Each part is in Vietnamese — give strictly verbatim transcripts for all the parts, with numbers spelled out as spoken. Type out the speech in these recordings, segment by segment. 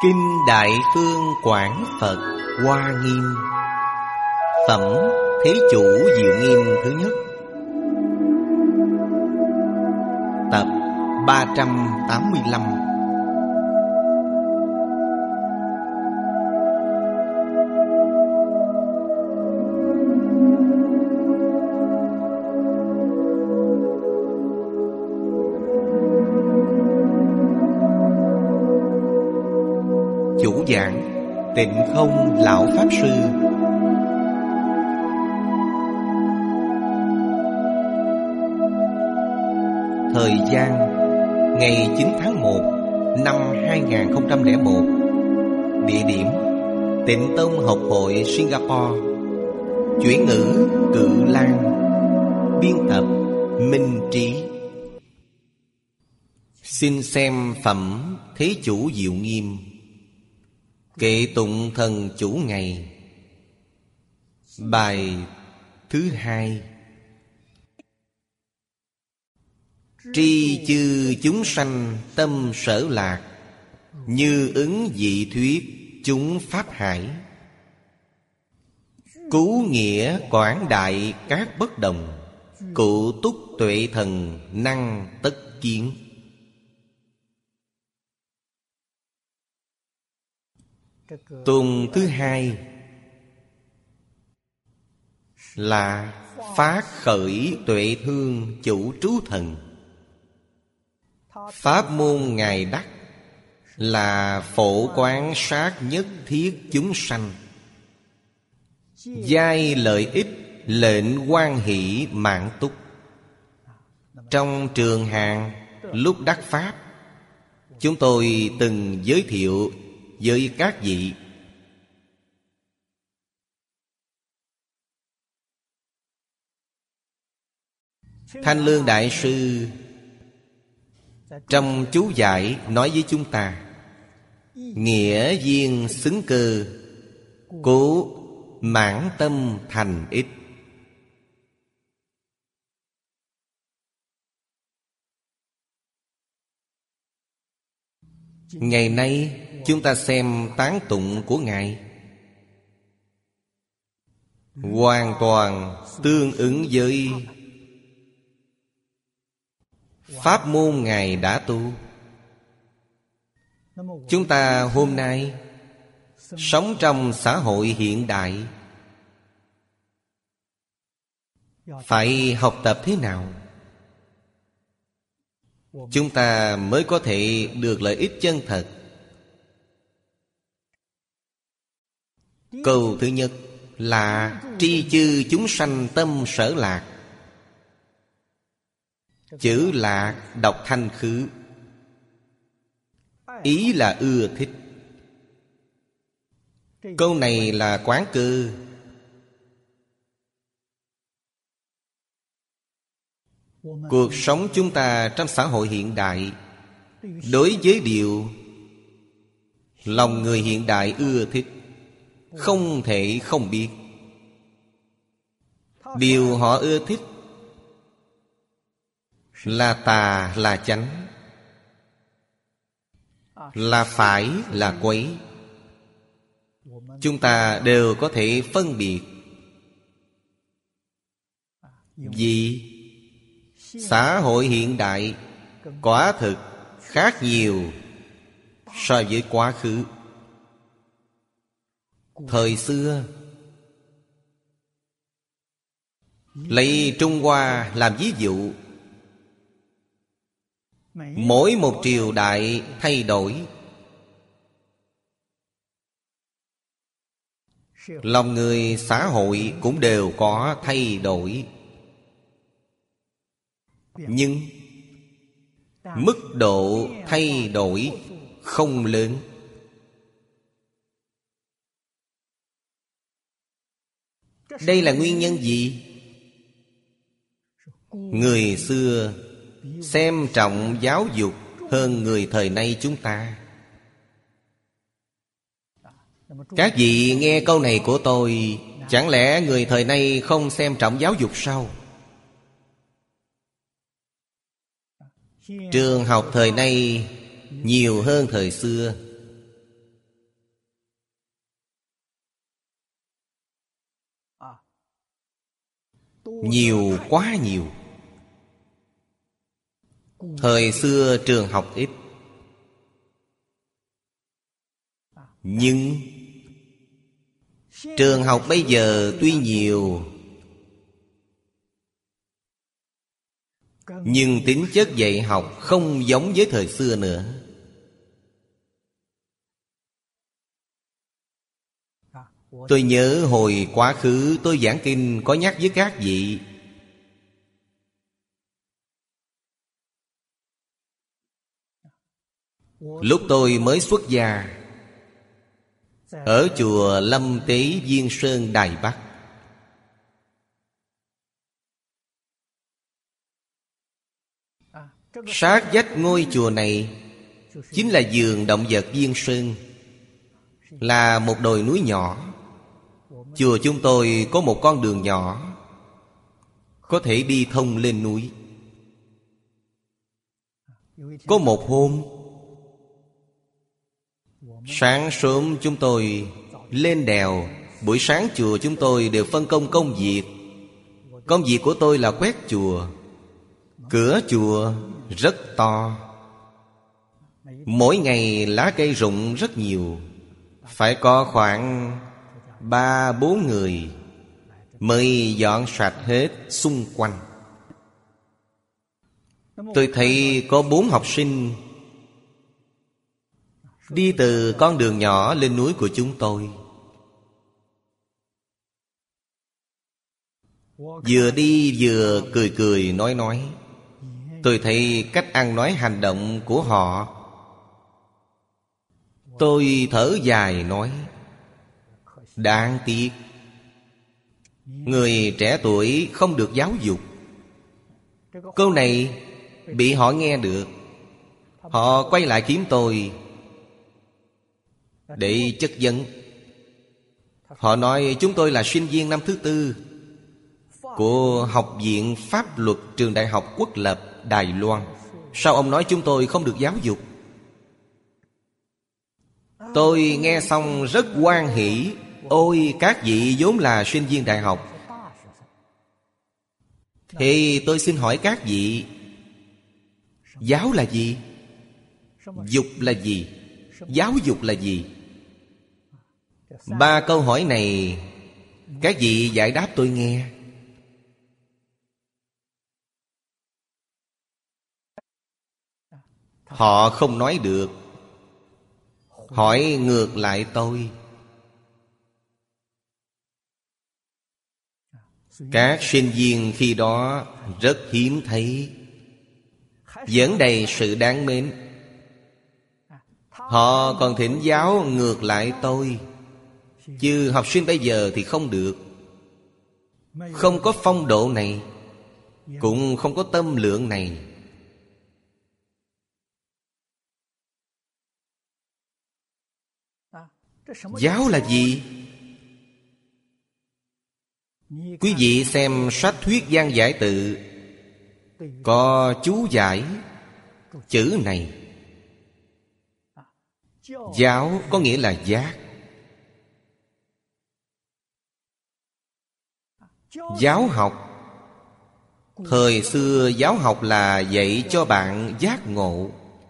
Kinh Đại Phương Quảng Phật Hoa Nghiêm. Phẩm Thế Chủ Diệu Nghiêm thứ nhất. Tập ba trăm tám mươi lăm. Chủ giảng Tịnh Không Lão Pháp Sư. Thời gian ngày chín tháng một năm hai nghìn không trăm lẻ một. Địa điểm Tịnh Tông Học hội Singapore. Chuyển ngữ Cự Lan. Biên tập Minh Trí. Xin xem phẩm Thế Chủ Diệu Nghiêm. Kệ tụng thần chủ ngày. Bài thứ hai. Tri chư chúng sanh tâm sở lạc, như ứng dị thuyết chúng pháp hải. Cứu nghĩa quảng đại các bất đồng, cụ túc tuệ thần năng tất kiến. Tuần thứ hai là phát khởi tuệ thương chủ trú thần. Pháp môn Ngài đắc là phổ quán sát nhất thiết chúng sanh, giai lợi ích lệnh hoan hỷ mãn túc. Trong trường hàng lúc đắc Pháp, chúng tôi từng giới thiệu với các vị. Thanh Lương Đại Sư trong chú giải nói với chúng ta: nghĩa duyên xứng cơ, cố mãn tâm thành ích. Ngày nay chúng ta xem tán tụng của Ngài, hoàn toàn tương ứng với pháp môn Ngài đã tu. Chúng ta hôm nay sống trong xã hội hiện đại, phải học tập thế nào chúng ta mới có thể được lợi ích chân thật? Câu thứ nhất là tri chư chúng sanh tâm sở lạc. Chữ lạc đọc thanh khứ, ý là ưa thích. Câu này là quán cơ. Cuộc sống chúng ta trong xã hội hiện đại, đối với điều lòng người hiện đại ưa thích, không thể không biết. Điều họ ưa thích là tà là chánh, là phải là quấy, chúng ta đều có thể phân biệt. Vì xã hội hiện đại quả thực khác nhiều so với quá khứ. Thời xưa, lấy Trung Hoa làm ví dụ, mỗi một triều đại thay đổi, lòng người xã hội cũng đều có thay đổi, nhưng mức độ thay đổi không lớn. Đây là nguyên nhân gì? Người xưa xem trọng giáo dục hơn người thời nay chúng ta. Các vị nghe câu này của tôi, chẳng lẽ người thời nay không xem trọng giáo dục sao? Trường học thời nay nhiều hơn thời xưa. Nhiều quá nhiều. Thời xưa trường học ít, nhưng trường học bây giờ tuy nhiều, nhưng tính chất dạy học không giống với thời xưa nữa. Tôi nhớ hồi quá khứ tôi giảng kinh có nhắc với các vị, lúc tôi mới xuất gia ở chùa Lâm Tế Viên Sơn Đài Bắc, sát vách ngôi chùa này chính là vườn động vật Viên Sơn, là một đồi núi nhỏ. Chùa chúng tôi có một con đường nhỏ có thể đi thông lên núi. Có một hôm, sáng sớm chúng tôi lên đèo. Buổi sáng chùa chúng tôi đều phân công công việc. Công việc của tôi là quét chùa. Cửa chùa rất to, mỗi ngày lá cây rụng rất nhiều. Phải có khoảng ba bốn người mới dọn sạch hết xung quanh. Tôi thấy có bốn học sinh đi từ con đường nhỏ lên núi của chúng tôi. Vừa đi vừa cười cười nói nói. Tôi thấy cách ăn nói hành động của họ. Tôi thở dài nói, đáng tiếc người trẻ tuổi không được giáo dục. Câu này bị họ nghe được. Họ quay lại kiếm tôi để chất vấn. Họ nói chúng tôi là sinh viên năm thứ tư của Học viện Pháp luật Trường Đại học Quốc lập Đài Loan. Sao ông nói chúng tôi không được giáo dục? Tôi nghe xong rất hoan hỉ. Ôi, các vị vốn là sinh viên đại học. Thì tôi xin hỏi các vị, giáo là gì? Dục là gì? Giáo dục là gì? Ba câu hỏi này các vị giải đáp tôi nghe. Họ không nói được. Hỏi ngược lại tôi. Các sinh viên khi đó rất hiếm thấy, vẫn đầy sự đáng mến. Họ còn thỉnh giáo ngược lại tôi. Chứ học sinh bây giờ thì không được. Không có phong độ này, cũng không có tâm lượng này. Giáo là gì? Quý vị xem sách Thuyết Văn Giải Tự, có chú giải chữ này. Giáo có nghĩa là giác. Giáo học, thời xưa giáo học là dạy cho bạn giác ngộ.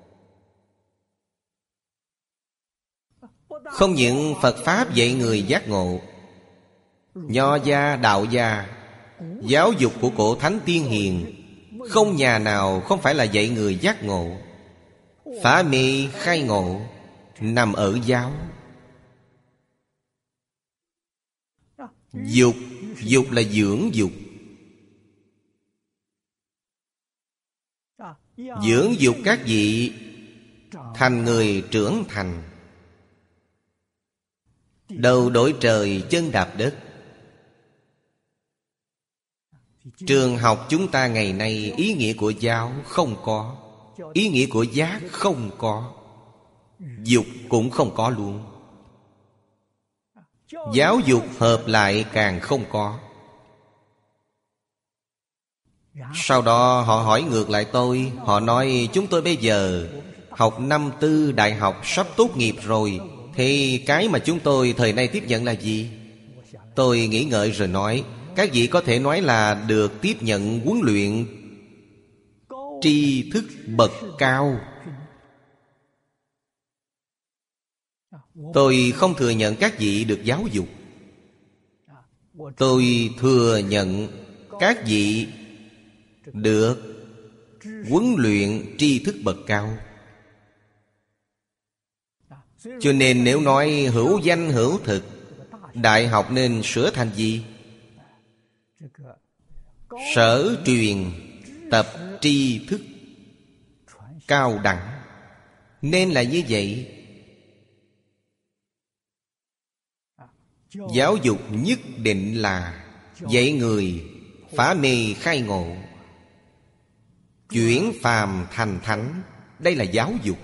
Không những Phật Pháp dạy người giác ngộ, Nho gia, Đạo gia, giáo dục của cổ thánh tiên hiền, không nhà nào không phải là dạy người giác ngộ. Phá mê khai ngộ nằm ở giáo. Dục, dục là dưỡng dục. Dưỡng dục các vị thành người trưởng thành, đầu đổi trời chân đạp đất. Trường học chúng ta ngày nay ý nghĩa của giáo không có, ý nghĩa của giác không có, dục cũng không có luôn. Giáo dục hợp lại càng không có. Sau đó họ hỏi ngược lại tôi. Họ nói chúng tôi bây giờ học năm tư đại học sắp tốt nghiệp rồi, thì cái mà chúng tôi thời nay tiếp nhận là gì? Tôi nghĩ ngợi rồi nói, các vị có thể nói là được tiếp nhận huấn luyện tri thức bậc cao. Tôi không thừa nhận các vị được giáo dục. Tôi thừa nhận các vị được huấn luyện tri thức bậc cao. Cho nên nếu nói hữu danh hữu thực, đại học nên sửa thành gì? Sở truyền tập tri thức cao đẳng. Nên là như vậy. Giáo dục nhất định là dạy người phá mê khai ngộ, chuyển phàm thành thánh. Đây là giáo dục.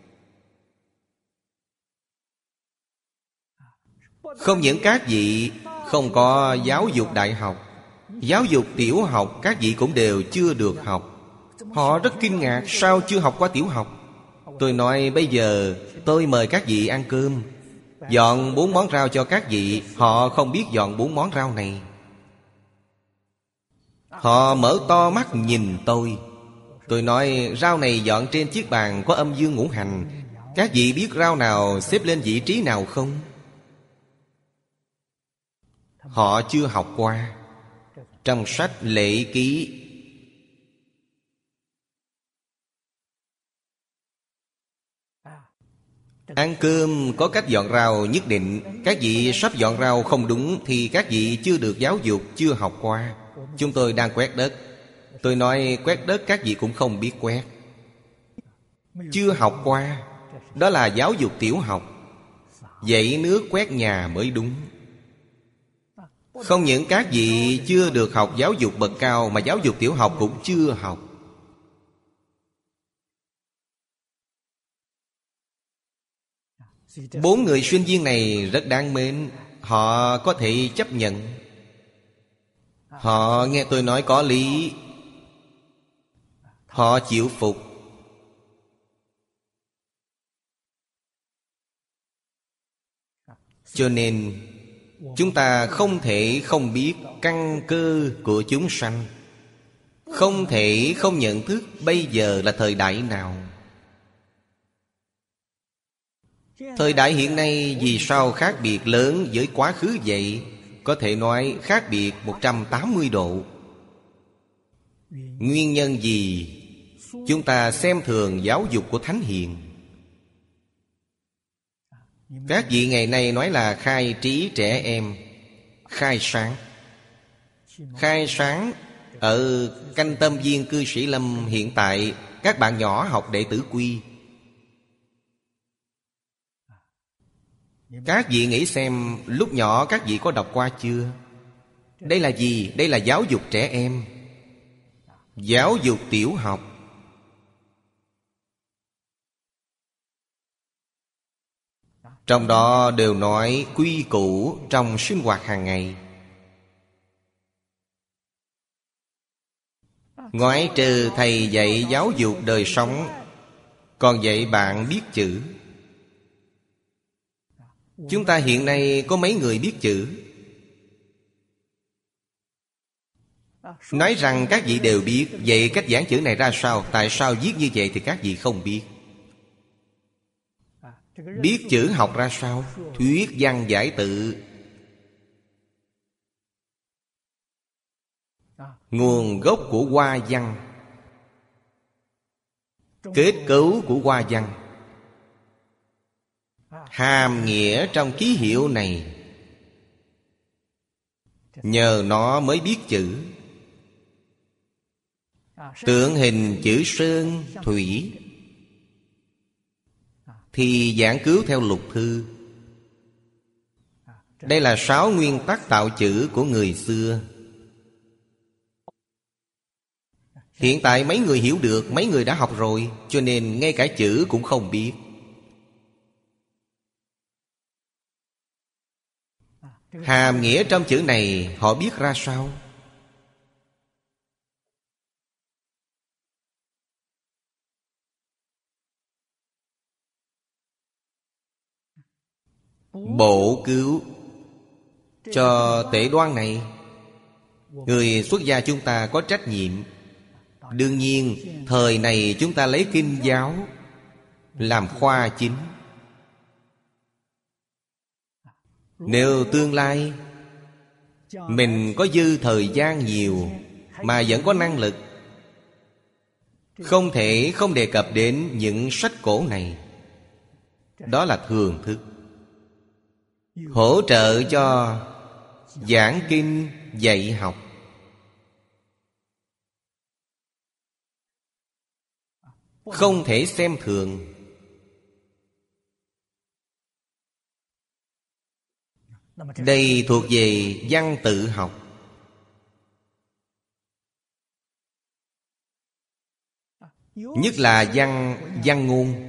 Không những các vị không có giáo dục đại học, giáo dục tiểu học các vị cũng đều chưa được học. Họ rất kinh ngạc, sao chưa học qua tiểu học? Tôi nói bây giờ tôi mời các vị ăn cơm, dọn bốn món rau cho các vị. Họ không biết dọn bốn món rau này. Họ mở to mắt nhìn tôi. Tôi nói rau này dọn trên chiếc bàn có âm dương ngũ hành. Các vị biết rau nào xếp lên vị trí nào không? Họ chưa học qua. Trong sách lễ ký ăn cơm có cách dọn rau nhất định. Các vị sắp dọn rau không đúng thì các vị chưa được giáo dục, chưa học qua. Chúng tôi đang quét đất. Tôi nói quét đất các vị cũng không biết quét, chưa học qua. Đó là giáo dục tiểu học. Dạy nước quét nhà mới đúng. Không những các vị chưa được học giáo dục bậc cao, mà giáo dục tiểu học cũng chưa học. Bốn người sinh viên này rất đáng mến. Họ có thể chấp nhận. Họ nghe tôi nói có lý, họ chịu phục. Cho nên chúng ta không thể không biết căn cơ của chúng sanh, không thể không nhận thức bây giờ là thời đại nào. Thời đại hiện nay vì sao khác biệt lớn với quá khứ vậy? Có thể nói khác biệt một trăm tám mươi độ. Nguyên nhân gì? Chúng ta xem thường giáo dục của Thánh Hiền. Các vị ngày nay nói là khai trí trẻ em, khai sáng. Khai sáng ở Canh Tâm Viên Cư Sĩ Lâm hiện tại, các bạn nhỏ học đệ tử quy. Các vị nghĩ xem, lúc nhỏ các vị có đọc qua chưa? Đây là gì? Đây là giáo dục trẻ em, giáo dục tiểu học. Trong đó đều nói quy củ trong sinh hoạt hàng ngày. Ngoại trừ thầy dạy giáo dục đời sống, còn dạy bạn biết chữ. Chúng ta hiện nay có mấy người biết chữ? Nói rằng các vị đều biết. Vậy cách giảng chữ này ra sao? Tại sao viết như vậy thì các vị không biết? Biết chữ học ra sao? Thuyết văn giải tự. Nguồn gốc của hoa văn, kết cấu của hoa văn, hàm nghĩa trong ký hiệu này, nhờ nó mới biết chữ. Tượng hình chữ sơn, thủy thì giảng cứu theo lục thư. Đây là sáu nguyên tắc tạo chữ của người xưa. Hiện tại mấy người hiểu được, mấy người đã học rồi, cho nên ngay cả chữ cũng không biết. Hàm nghĩa trong chữ này họ biết ra sao? Bổ cứu cho Tể Đoan này Người xuất gia chúng ta có trách nhiệm. Đương nhiên, thời này chúng ta lấy kinh giáo làm khoa chính. Nếu tương lai mình có dư thời gian nhiều mà vẫn có năng lực, không thể không đề cập đến những sách cổ này. Đó là thường thức, hỗ trợ cho giảng kinh dạy học. Không thể xem thường. Đây thuộc về văn tự học. Nhất là văn văn ngôn.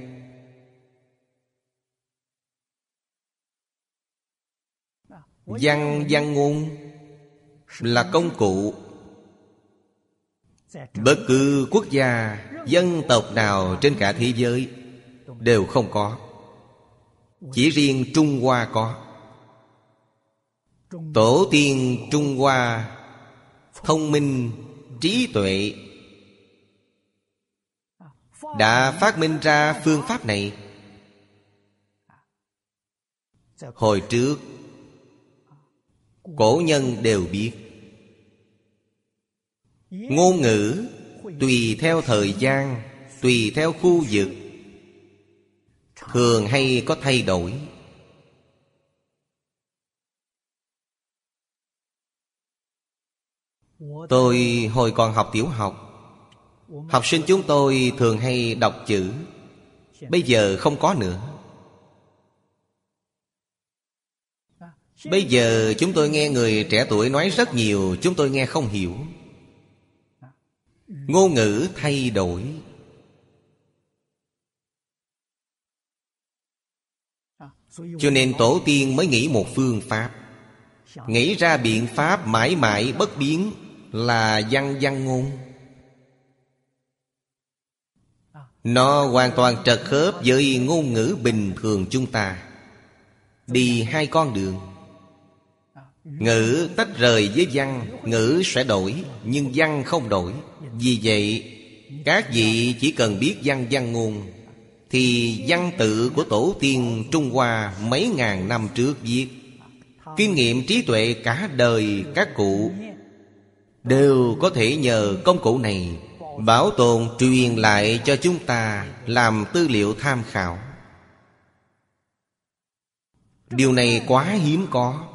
Văn văn ngôn là công cụ. Bất cứ quốc gia, dân tộc nào trên cả thế giới đều không có. Chỉ riêng Trung Hoa có. Tổ tiên Trung Hoa thông minh, trí tuệ, đã phát minh ra phương pháp này. Hồi trước cổ nhân đều biết. Ngôn ngữ tùy theo thời gian, tùy theo khu vực, thường hay có thay đổi. Tôi hồi còn học tiểu học, học sinh chúng tôi thường hay đọc chữ. Bây giờ không có nữa. Bây giờ chúng tôi nghe người trẻ tuổi nói rất nhiều, chúng tôi nghe không hiểu. Ngôn ngữ thay đổi. Cho nên tổ tiên mới nghĩ một phương pháp, nghĩ ra biện pháp mãi mãi bất biến là văn văn ngôn. Nó hoàn toàn trật khớp với ngôn ngữ bình thường chúng ta. Đi hai con đường. Ngữ tách rời với văn, ngữ sẽ đổi, nhưng văn không đổi. Vì vậy, các vị chỉ cần biết văn văn ngôn, thì văn tự của tổ tiên Trung Hoa mấy ngàn năm trước viết, kinh nghiệm trí tuệ cả đời các cụ đều có thể nhờ công cụ này bảo tồn truyền lại cho chúng ta làm tư liệu tham khảo. Điều này quá hiếm có.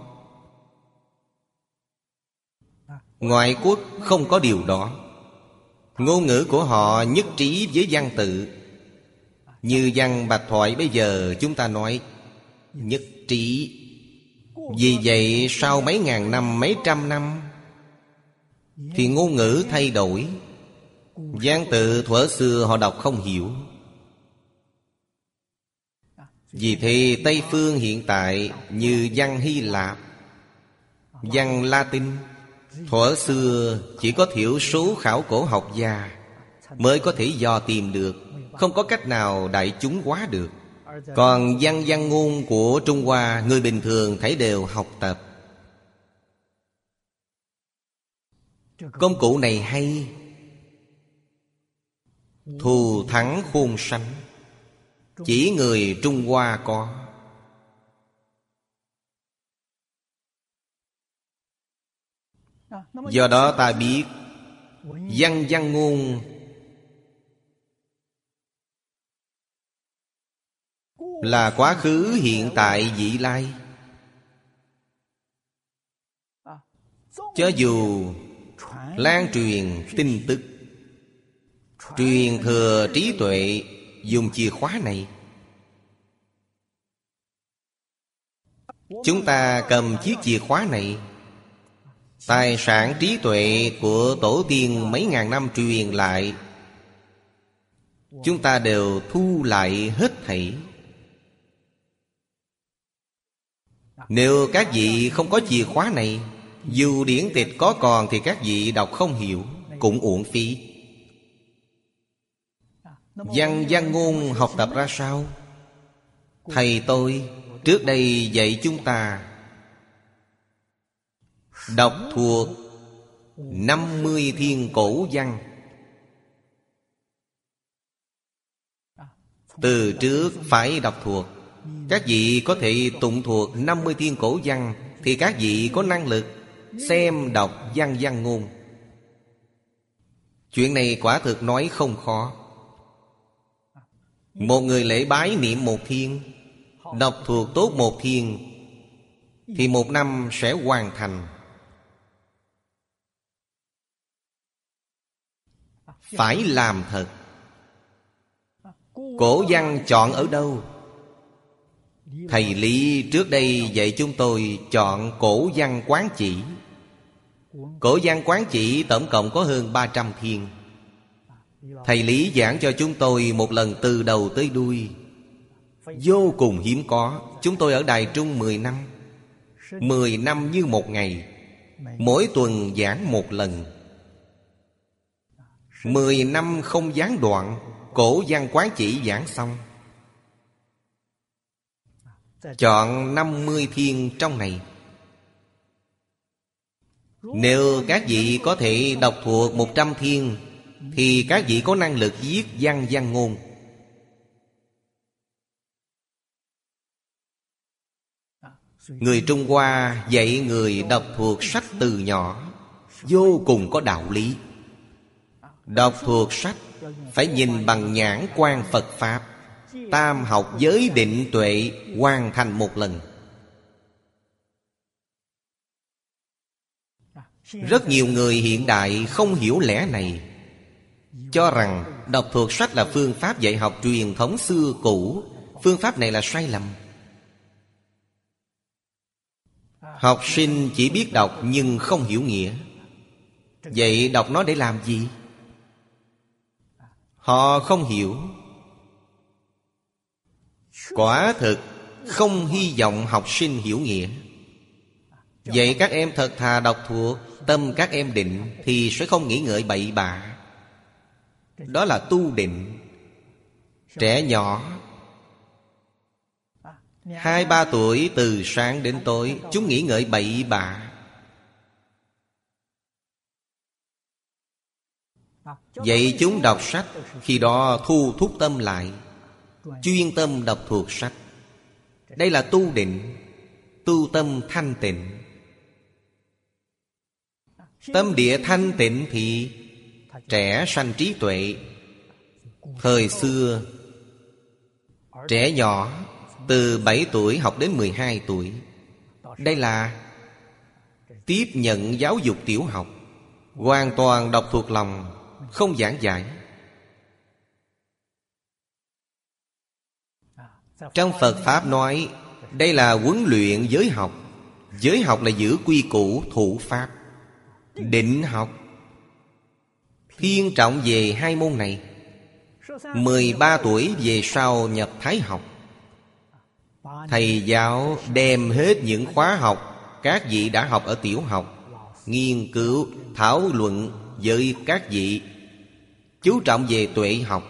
Ngoại quốc không có điều đó. Ngôn ngữ của họ nhất trí với văn tự. Như văn Bạch Thoại bây giờ chúng ta nói nhất trí. Vì vậy sau mấy ngàn năm, mấy trăm năm thì ngôn ngữ thay đổi. Văn tự thuở xưa họ đọc không hiểu. Vì thế Tây phương hiện tại như văn Hy Lạp, văn Latin, thuở xưa chỉ có thiểu số khảo cổ học gia mới có thể dò tìm được, không có cách nào đại chúng hóa được. Còn văn văn ngôn của Trung Hoa, người bình thường thấy đều học tập. Công cụ này hay, thù thắng khôn sánh, chỉ người Trung Hoa có. Do đó ta biết văn văn ngôn là quá khứ, hiện tại, vị lai. Cho dù lan truyền tin tức, truyền thừa trí tuệ, dùng chìa khóa này, chúng ta cầm chiếc chìa khóa này, tài sản trí tuệ của tổ tiên mấy ngàn năm truyền lại, chúng ta đều thu lại hết thảy. Nếu các vị không có chìa khóa này, dù điển tịch có còn thì các vị đọc không hiểu, cũng uổng phí. Văn văn ngôn học tập ra sao? Thầy tôi trước đây dạy chúng ta đọc thuộc năm mươi thiên cổ văn. Từ trước phải đọc thuộc. Các vị có thể tụng thuộc năm mươi thiên cổ văn thì các vị có năng lực xem đọc văn văn ngôn. Chuyện này quả thực nói không khó. Một người lễ bái niệm một thiên, đọc thuộc tốt một thiên, thì một năm sẽ hoàn thành. Phải làm thật. Cổ văn chọn ở đâu? Thầy Lý trước đây dạy chúng tôi chọn cổ văn quán chỉ. Cổ văn quán chỉ tổng cộng có hơn ba trăm thiên. Thầy Lý giảng cho chúng tôi một lần từ đầu tới đuôi, vô cùng hiếm có. Chúng tôi ở Đài Trung mười năm. Mười năm như một ngày. Mỗi tuần giảng một lần. Mười năm không gián đoạn. Cổ văn quán chỉ giảng xong. Chọn năm mươi thiên trong này. Nếu các vị có thể đọc thuộc một trăm thiên thì các vị có năng lực viết văn văn ngôn. Người Trung Hoa dạy người đọc thuộc sách từ nhỏ vô cùng có đạo lý. Đọc thuộc sách phải nhìn bằng nhãn quan Phật Pháp, tam học giới định tuệ hoàn thành một lần. Rất nhiều người hiện đại không hiểu lẽ này, cho rằng đọc thuộc sách là phương pháp dạy học truyền thống xưa cũ. Phương pháp này là sai lầm. Học sinh chỉ biết đọc nhưng không hiểu nghĩa. Vậy đọc nó để làm gì? Họ không hiểu. Quả thực không hy vọng học sinh hiểu nghĩa. Vậy các em thật thà đọc thuộc, tâm các em định thì sẽ không nghĩ ngợi bậy bạ. Đó là tu định. Trẻ nhỏ Hai ba tuổi từ sáng đến tối chúng nghĩ ngợi bậy bạ. Vậy chúng đọc sách, khi đó thu thúc tâm lại, chuyên tâm đọc thuộc sách. Đây là tu định, tu tâm thanh tịnh. Tâm địa thanh tịnh thì trẻ sanh trí tuệ. Thời xưa trẻ nhỏ từ bảy tuổi học đến mười hai tuổi. Đây là tiếp nhận giáo dục tiểu học, hoàn toàn đọc thuộc lòng, không giảng giải. Trong Phật Pháp nói đây là huấn luyện giới học. Giới học là giữ quy củ thủ pháp. Định học thiên trọng về hai môn này. Mười ba tuổi về sau nhập Thái học. Thầy giáo đem hết những khóa học các vị đã học ở tiểu học, nghiên cứu, thảo luận với các vị, chú trọng về tuệ học.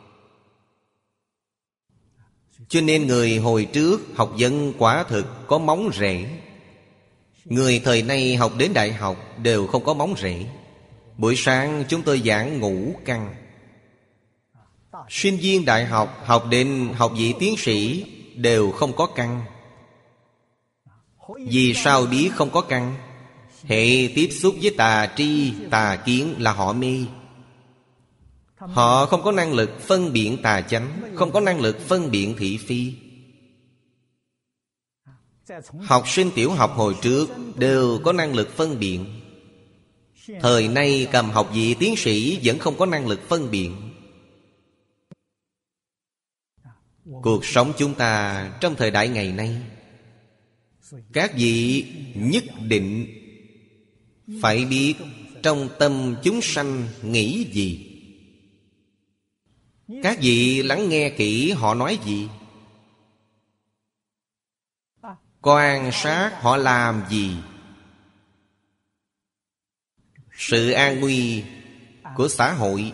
Cho nên người hồi trước học vấn quả thực có móng rễ. Người thời nay học đến đại học đều không có móng rễ. Buổi sáng chúng tôi giảng ngũ căn. Sinh viên đại học học đến học vị tiến sĩ đều không có căn. Vì sao biết không có căn? Hệ tiếp xúc với tà tri, tà kiến là họ mê. Họ không có năng lực phân biện tà chánh, không có năng lực phân biện thị phi. Học sinh tiểu học hồi trước đều có năng lực phân biện. Thời nay cầm học vị tiến sĩ vẫn không có năng lực phân biện. Cuộc sống chúng ta trong thời đại ngày nay, các vị nhất định phải biết trong tâm chúng sanh nghĩ gì. Các vị lắng nghe kỹ họ nói gì, quan sát họ làm gì. Sự an nguy của xã hội,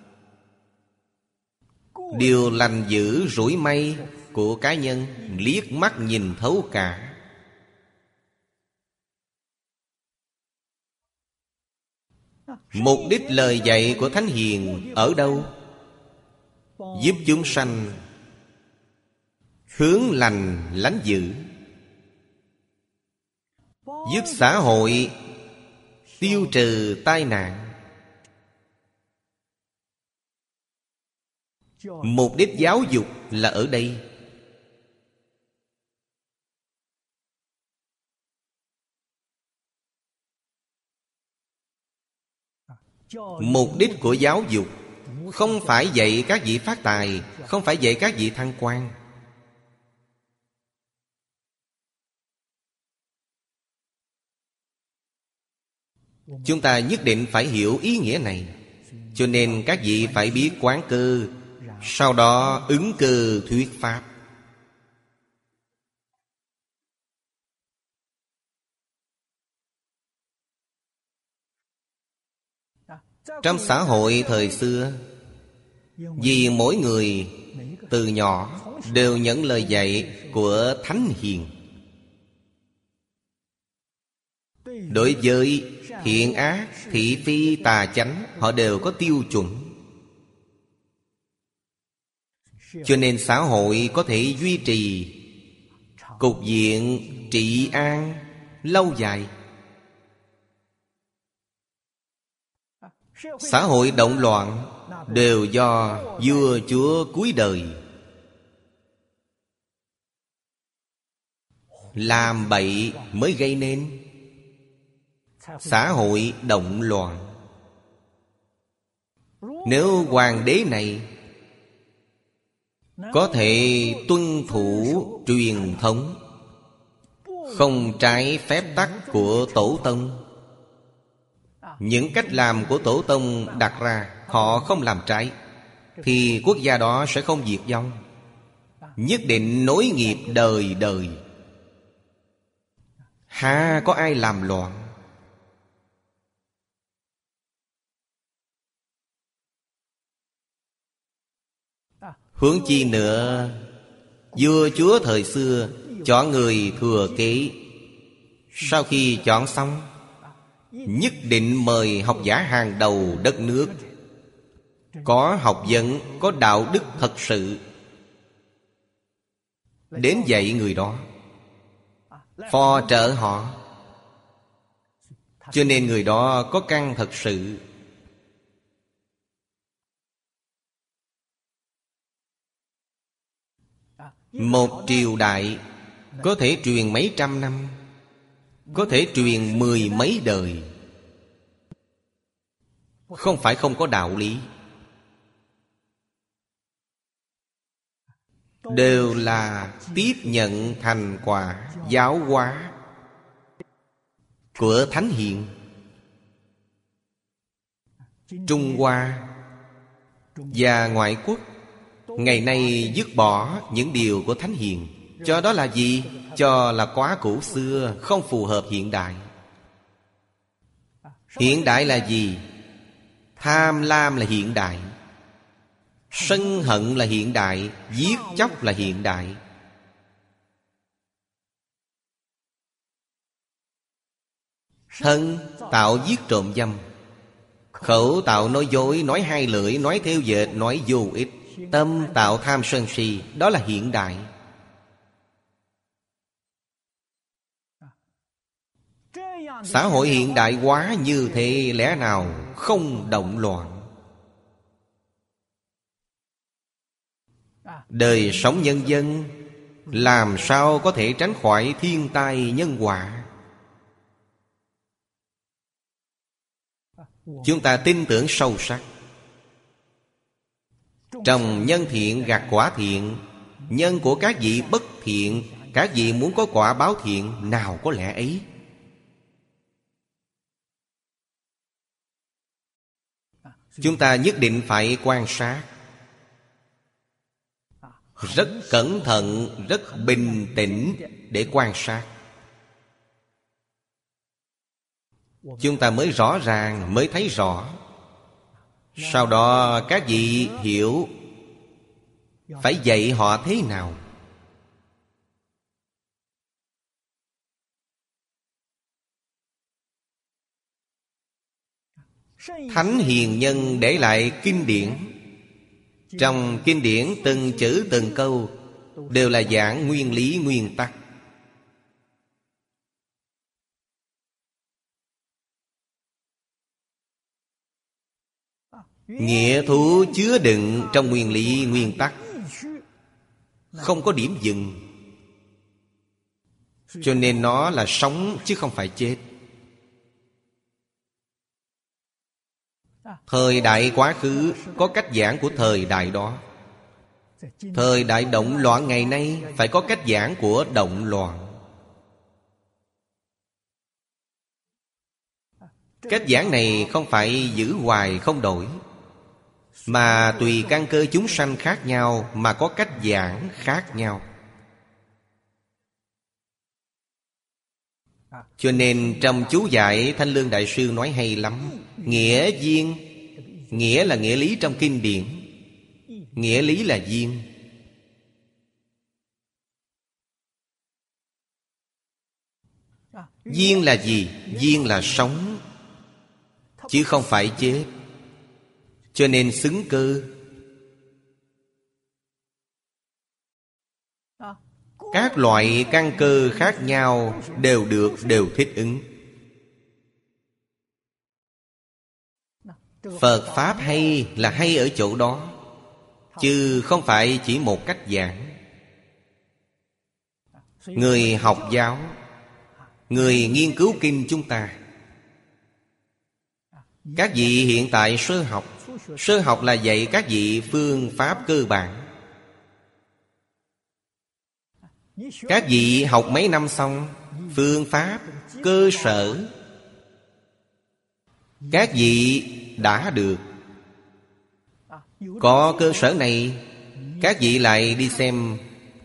điều lành dữ rủi may của cá nhân, liếc mắt nhìn thấu cả. Mục đích lời dạy của Thánh Hiền ở đâu? Giúp chúng sanh hướng lành lánh dữ, giúp xã hội tiêu trừ tai nạn. Mục đích giáo dục là ở đây. Mục đích của giáo dục không phải dạy các vị phát tài, không phải dạy các vị thăng quan. Chúng ta nhất định phải hiểu ý nghĩa này. Cho nên các vị phải biết quán cơ, sau đó ứng cơ thuyết pháp. Trong xã hội thời xưa, vì mỗi người từ nhỏ đều nhận lời dạy của Thánh Hiền. Đối với thiện ác, thị phi, tà chánh, họ đều có tiêu chuẩn. Cho nên xã hội có thể duy trì cục diện trị an lâu dài. Xã hội động loạn đều do vua chúa cuối đời làm bậy mới gây nên. Xã hội động loạn. Nếu hoàng đế này có thể tuân thủ truyền thống, không trái phép tắc của tổ tông, những cách làm của tổ tông đặt ra họ không làm trái, thì quốc gia đó sẽ không diệt vong, nhất định nối nghiệp đời đời. Há có ai làm loạn? Huống chi nữa, vua chúa thời xưa chọn người thừa kế. Sau khi chọn xong, nhất định mời học giả hàng đầu đất nước, có học vấn, có đạo đức thật sự, đến dạy người đó, phò trợ họ. Cho nên người đó có căn thật sự. Một triều đại có thể truyền mấy trăm năm, có thể truyền mười mấy đời. Không phải không có đạo lý, đều là tiếp nhận thành quả giáo hóa của Thánh Hiền. Trung Hoa và ngoại quốc ngày nay dứt bỏ những điều của Thánh Hiền, cho đó là gì? Cho là quá cũ xưa, không phù hợp hiện đại. Hiện đại là gì? Tham lam là hiện đại, sân hận là hiện đại, giết chóc là hiện đại. Thân tạo giết trộm dâm, khẩu tạo nói dối, nói hai lưỡi, nói theo dệt, nói vô ích. Tâm tạo tham sân si, đó là hiện đại. Xã hội hiện đại hóa như thế lẽ nào không động loạn? Đời sống nhân dân làm sao có thể tránh khỏi thiên tai nhân họa? Chúng ta tin tưởng sâu sắc. Trồng nhân thiện gặt quả thiện. Nhân của các vị bất thiện, các vị muốn có quả báo thiện, nào có lẽ ấy. Chúng ta nhất định phải quan sát rất cẩn thận, rất bình tĩnh để quan sát. Chúng ta mới rõ ràng, mới thấy rõ. Sau đó các vị hiểu phải dạy họ thế nào. Thánh hiền nhân để lại kinh điển. Trong kinh điển từng chữ từng câu đều là giảng nguyên lý nguyên tắc. Nghĩa thú chứa đựng trong nguyên lý nguyên tắc, không có điểm dừng. Cho nên nó là sống chứ không phải chết. Thời đại quá khứ có cách giảng của thời đại đó. Thời đại động loạn ngày nay phải có cách giảng của động loạn. Cách giảng này không phải giữ hoài không đổi, mà tùy căn cơ chúng sanh khác nhau mà có cách giảng khác nhau. Cho nên trong chú giải Thanh Lương Đại Sư nói hay lắm. Nghĩa duyên, nghĩa là nghĩa lý trong kinh điển, nghĩa lý là duyên. Duyên là gì? Duyên là sống, chứ không phải chết. Cho nên xứng cơ. Các loại căn cơ khác nhau đều được, đều thích ứng. Phật Pháp hay là hay ở chỗ đó, chứ không phải chỉ một cách giảng. Người học giáo, người nghiên cứu kinh chúng ta, các vị hiện tại sơ học. Sơ học là dạy các vị phương pháp cơ bản. Các vị học mấy năm xong, phương pháp, cơ sở các vị đã được. Có cơ sở này, các vị lại đi xem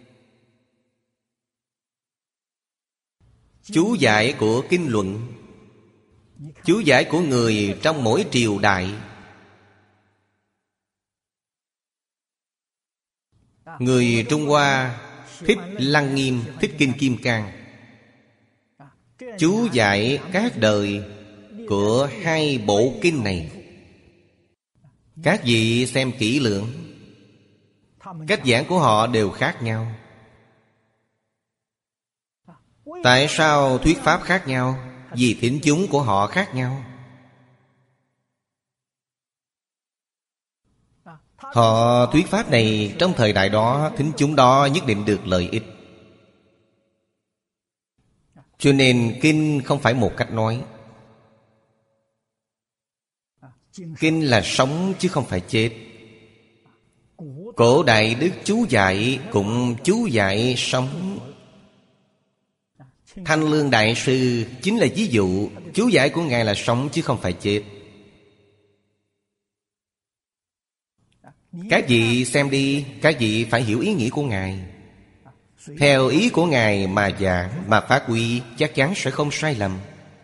chú giải của kinh luận, chú giải của người trong mỗi triều đại. Người Trung Hoa thích Lăng Nghiêm, thích Kinh Kim Cang. Chú giải các đời của hai bộ kinh này, các vị xem kỹ lưỡng, cách giảng của họ đều khác nhau. Tại sao thuyết pháp khác nhau? Vì thính chúng của họ khác nhau. Họ thuyết pháp này trong thời đại đó, thính chúng đó nhất định được lợi ích. Cho nên kinh không phải một cách nói. Kinh là sống chứ không phải chết. Cổ đại đức chú giải cũng chú giải sống. Thanh Lương Đại Sư chính là ví dụ. Chú giải của Ngài là sống chứ không phải chết. Các vị xem đi, các vị phải hiểu ý nghĩa của Ngài. Theo ý của Ngài mà giảng, mà phát huy, chắc chắn sẽ không sai lầm.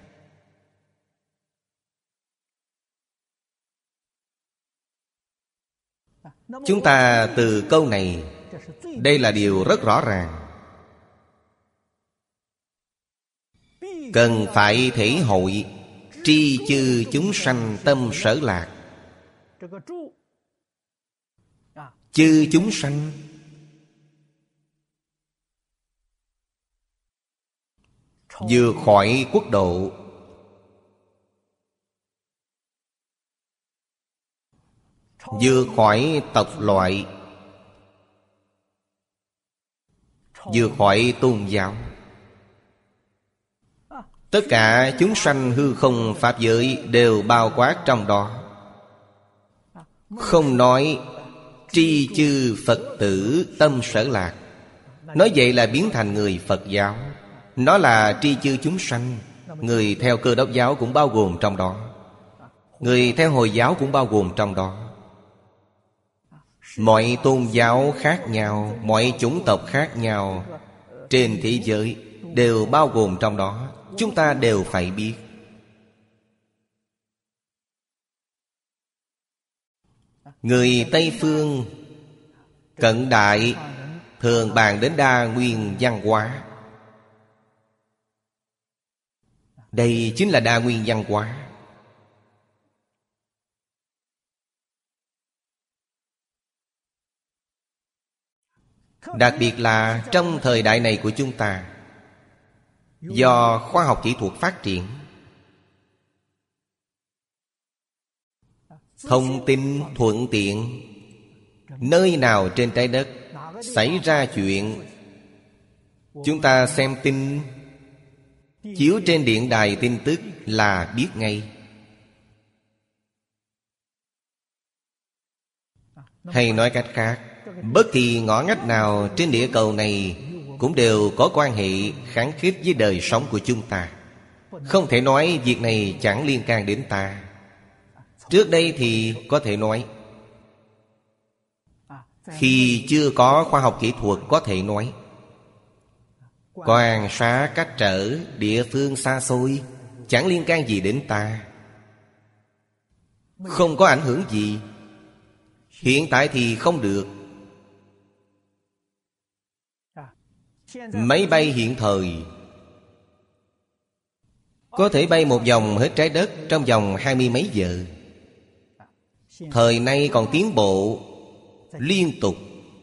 Chúng ta từ câu này, đây là điều rất rõ ràng. Cần phải thể hội tri chư chúng sanh tâm sở lạc. Chư chúng sanh vượt khỏi quốc độ, vượt khỏi tộc loại, vượt khỏi tôn giáo. Tất cả chúng sanh hư không pháp giới đều bao quát trong đó. Không nói tri chư Phật tử tâm sở lạc, nói vậy là biến thành người Phật giáo. Nó là tri chư chúng sanh. Người theo Cơ Đốc giáo cũng bao gồm trong đó, người theo Hồi giáo cũng bao gồm trong đó. Mọi tôn giáo khác nhau, mọi chủng tộc khác nhau trên thế giới đều bao gồm trong đó. Chúng ta đều phải biết. Người Tây Phương cận đại thường bàn đến đa nguyên văn hóa. Đây chính là đa nguyên văn hóa. Đặc biệt là trong thời đại này của chúng ta, do khoa học kỹ thuật phát triển, thông tin thuận tiện, nơi nào trên trái đất xảy ra chuyện, chúng ta xem tin chiếu trên điện đài tin tức là biết ngay. Hay nói cách khác, bất kỳ ngõ ngách nào trên địa cầu này cũng đều có quan hệ khăng khít với đời sống của chúng ta. Không thể nói việc này chẳng liên can đến ta. Trước đây thì có thể nói, khi chưa có khoa học kỹ thuật có thể nói, quan sát cách trở địa phương xa xôi chẳng liên can gì đến ta, không có ảnh hưởng gì. Hiện tại thì không được. Máy bay hiện thời có thể bay một vòng hết trái đất trong vòng hai mươi mấy giờ. Thời nay còn tiến bộ liên tục.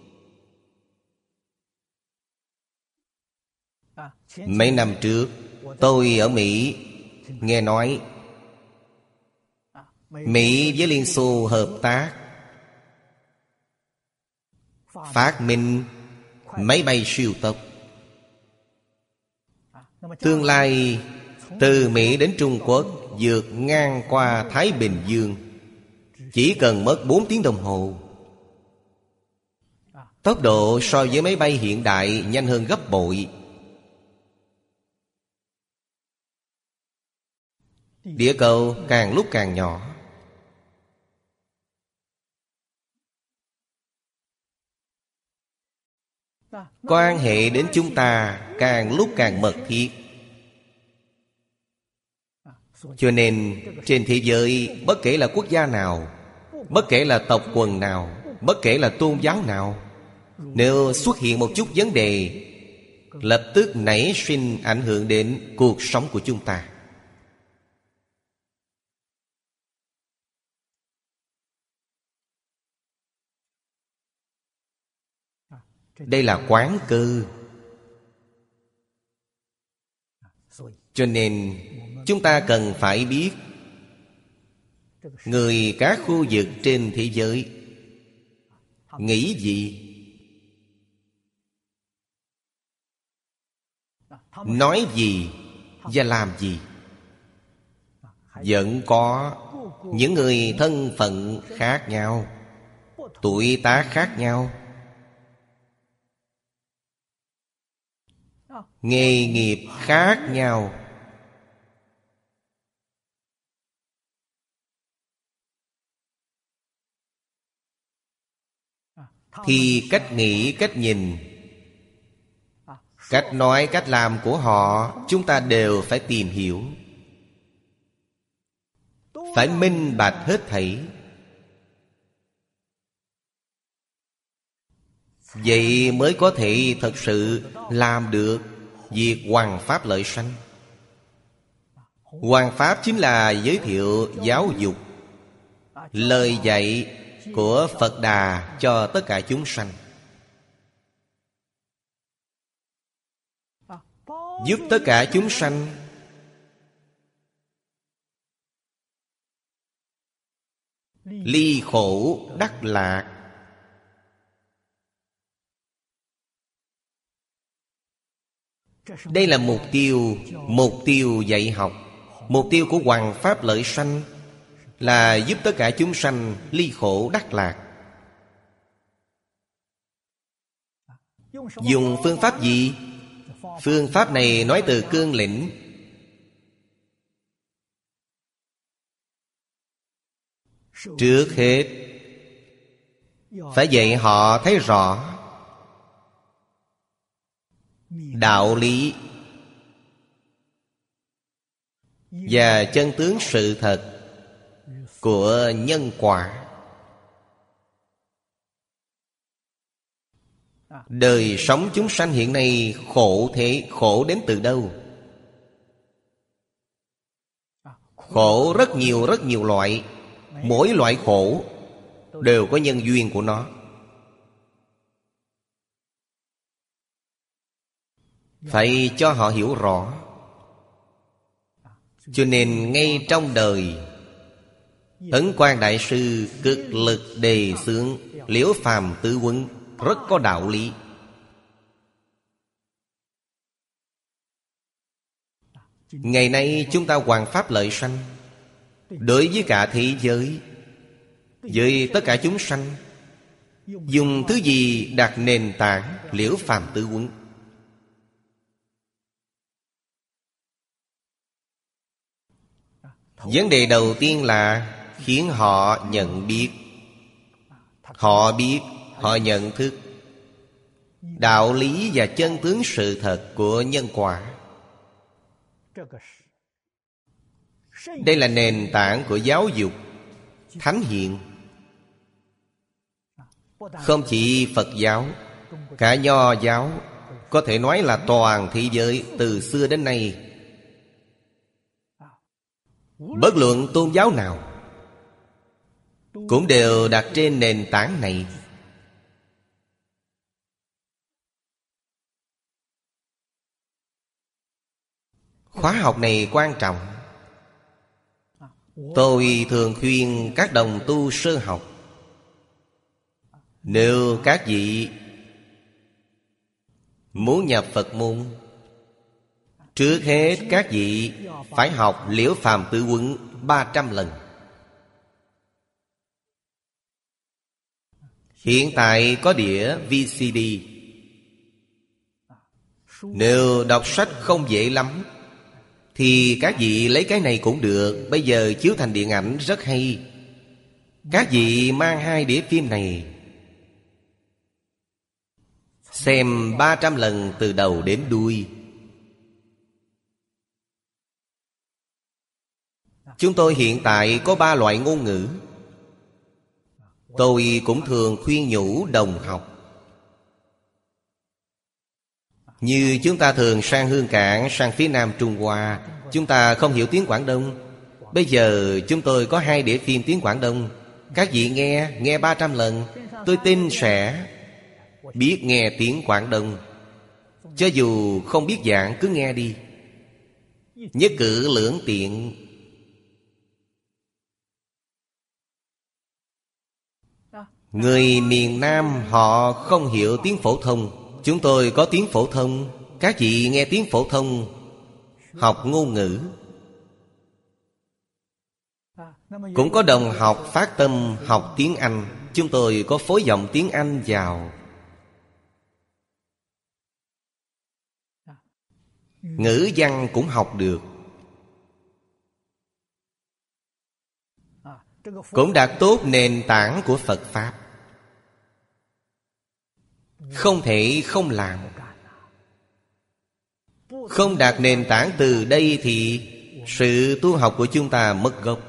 Mấy năm trước tôi ở Mỹ nghe nói Mỹ với Liên Xô hợp tác phát minh máy bay siêu tốc. Tương lai từ Mỹ đến Trung Quốc vượt ngang qua Thái Bình Dương chỉ cần mất bốn tiếng đồng hồ. Tốc độ so với máy bay hiện đại nhanh hơn gấp bội. Địa cầu càng lúc càng nhỏ. Quan hệ đến chúng ta càng lúc càng mật thiết. Cho nên trên thế giới, bất kể là quốc gia nào, bất kể là tộc quần nào, bất kể là tôn giáo nào, nếu xuất hiện một chút vấn đề, lập tức nảy sinh ảnh hưởng đến cuộc sống của chúng ta. Đây là quán cơ. Cho nên chúng ta cần phải biết người các khu vực trên thế giới nghĩ gì, nói gì và làm gì. Vẫn có những người thân phận khác nhau, tuổi tác khác nhau, nghề nghiệp khác nhau. Thì cách nghĩ, cách nhìn, cách nói, cách làm của họ chúng ta đều phải tìm hiểu, phải minh bạch hết thảy. Vậy mới có thể thật sự làm được việc hoằng pháp lợi sanh. Hoằng pháp chính là giới thiệu giáo dục, lời dạy của Phật Đà cho tất cả chúng sanh, giúp tất cả chúng sanh ly khổ đắc lạc. Đây là mục tiêu, mục tiêu dạy học. Mục tiêu của hoằng pháp lợi sanh là giúp tất cả chúng sanh ly khổ đắc lạc. Dùng phương pháp gì? Phương pháp này nói từ cương lĩnh. Trước hết phải dạy họ thấy rõ đạo lý và chân tướng sự thật của nhân quả. Đời sống chúng sanh hiện nay khổ thế, khổ đến từ đâu? Khổ rất nhiều rất nhiều loại. Mỗi loại khổ đều có nhân duyên của nó. phải cho họ hiểu rõ. Cho nên ngay trong đời, Ấn Quang Đại Sư cực lực đề xướng Liễu Phàm Tứ Huấn, rất có đạo lý. Ngày nay chúng ta hoằng pháp lợi sanh, đối với cả thế giới, với tất cả chúng sanh, dùng thứ gì đặt nền tảng Liễu Phàm Tứ Huấn? Vấn đề đầu tiên là khiến họ nhận biết. Họ biết, họ nhận thức đạo lý và chân tướng sự thật của nhân quả. Đây là nền tảng của giáo dục thánh hiền. Không chỉ Phật giáo, cả Nho giáo, có thể nói là toàn thế giới từ xưa đến nay, bất luận tôn giáo nào cũng đều đặt trên nền tảng này. Khóa học này quan trọng. Tôi thường khuyên các đồng tu sơ học, nếu các vị muốn nhập Phật môn, trước hết các vị phải học Liễu Phàm Tứ Huấn ba trăm lần. Hiện tại có đĩa vê xê đê. Nếu đọc sách không dễ lắm thì các vị lấy cái này cũng được. Bây giờ chiếu thành điện ảnh rất hay. Các vị mang hai đĩa phim này, xem ba trăm lần từ đầu đến đuôi. Chúng tôi hiện tại có ba loại ngôn ngữ. Tôi cũng thường khuyên nhủ đồng học. Như chúng ta thường sang Hương Cảng, sang phía Nam Trung Hoa, chúng ta không hiểu tiếng Quảng Đông. Bây giờ chúng tôi có hai đĩa phim tiếng Quảng Đông. Các vị nghe, nghe ba trăm lần, tôi tin sẽ biết nghe tiếng Quảng Đông. Cho dù không biết giảng, cứ nghe đi. Nhất cử lưỡng tiện. Người miền Nam họ không hiểu tiếng phổ thông. Chúng tôi có tiếng phổ thông. Các vị nghe tiếng phổ thông, học ngôn ngữ. Cũng có đồng học phát tâm học tiếng Anh. Chúng tôi có phối giọng tiếng Anh vào. Ngữ văn cũng học được, cũng đạt tốt nền tảng của Phật Pháp. Không thể không làm. Không đạt nền tảng từ đây thì sự tu học của chúng ta mất gốc.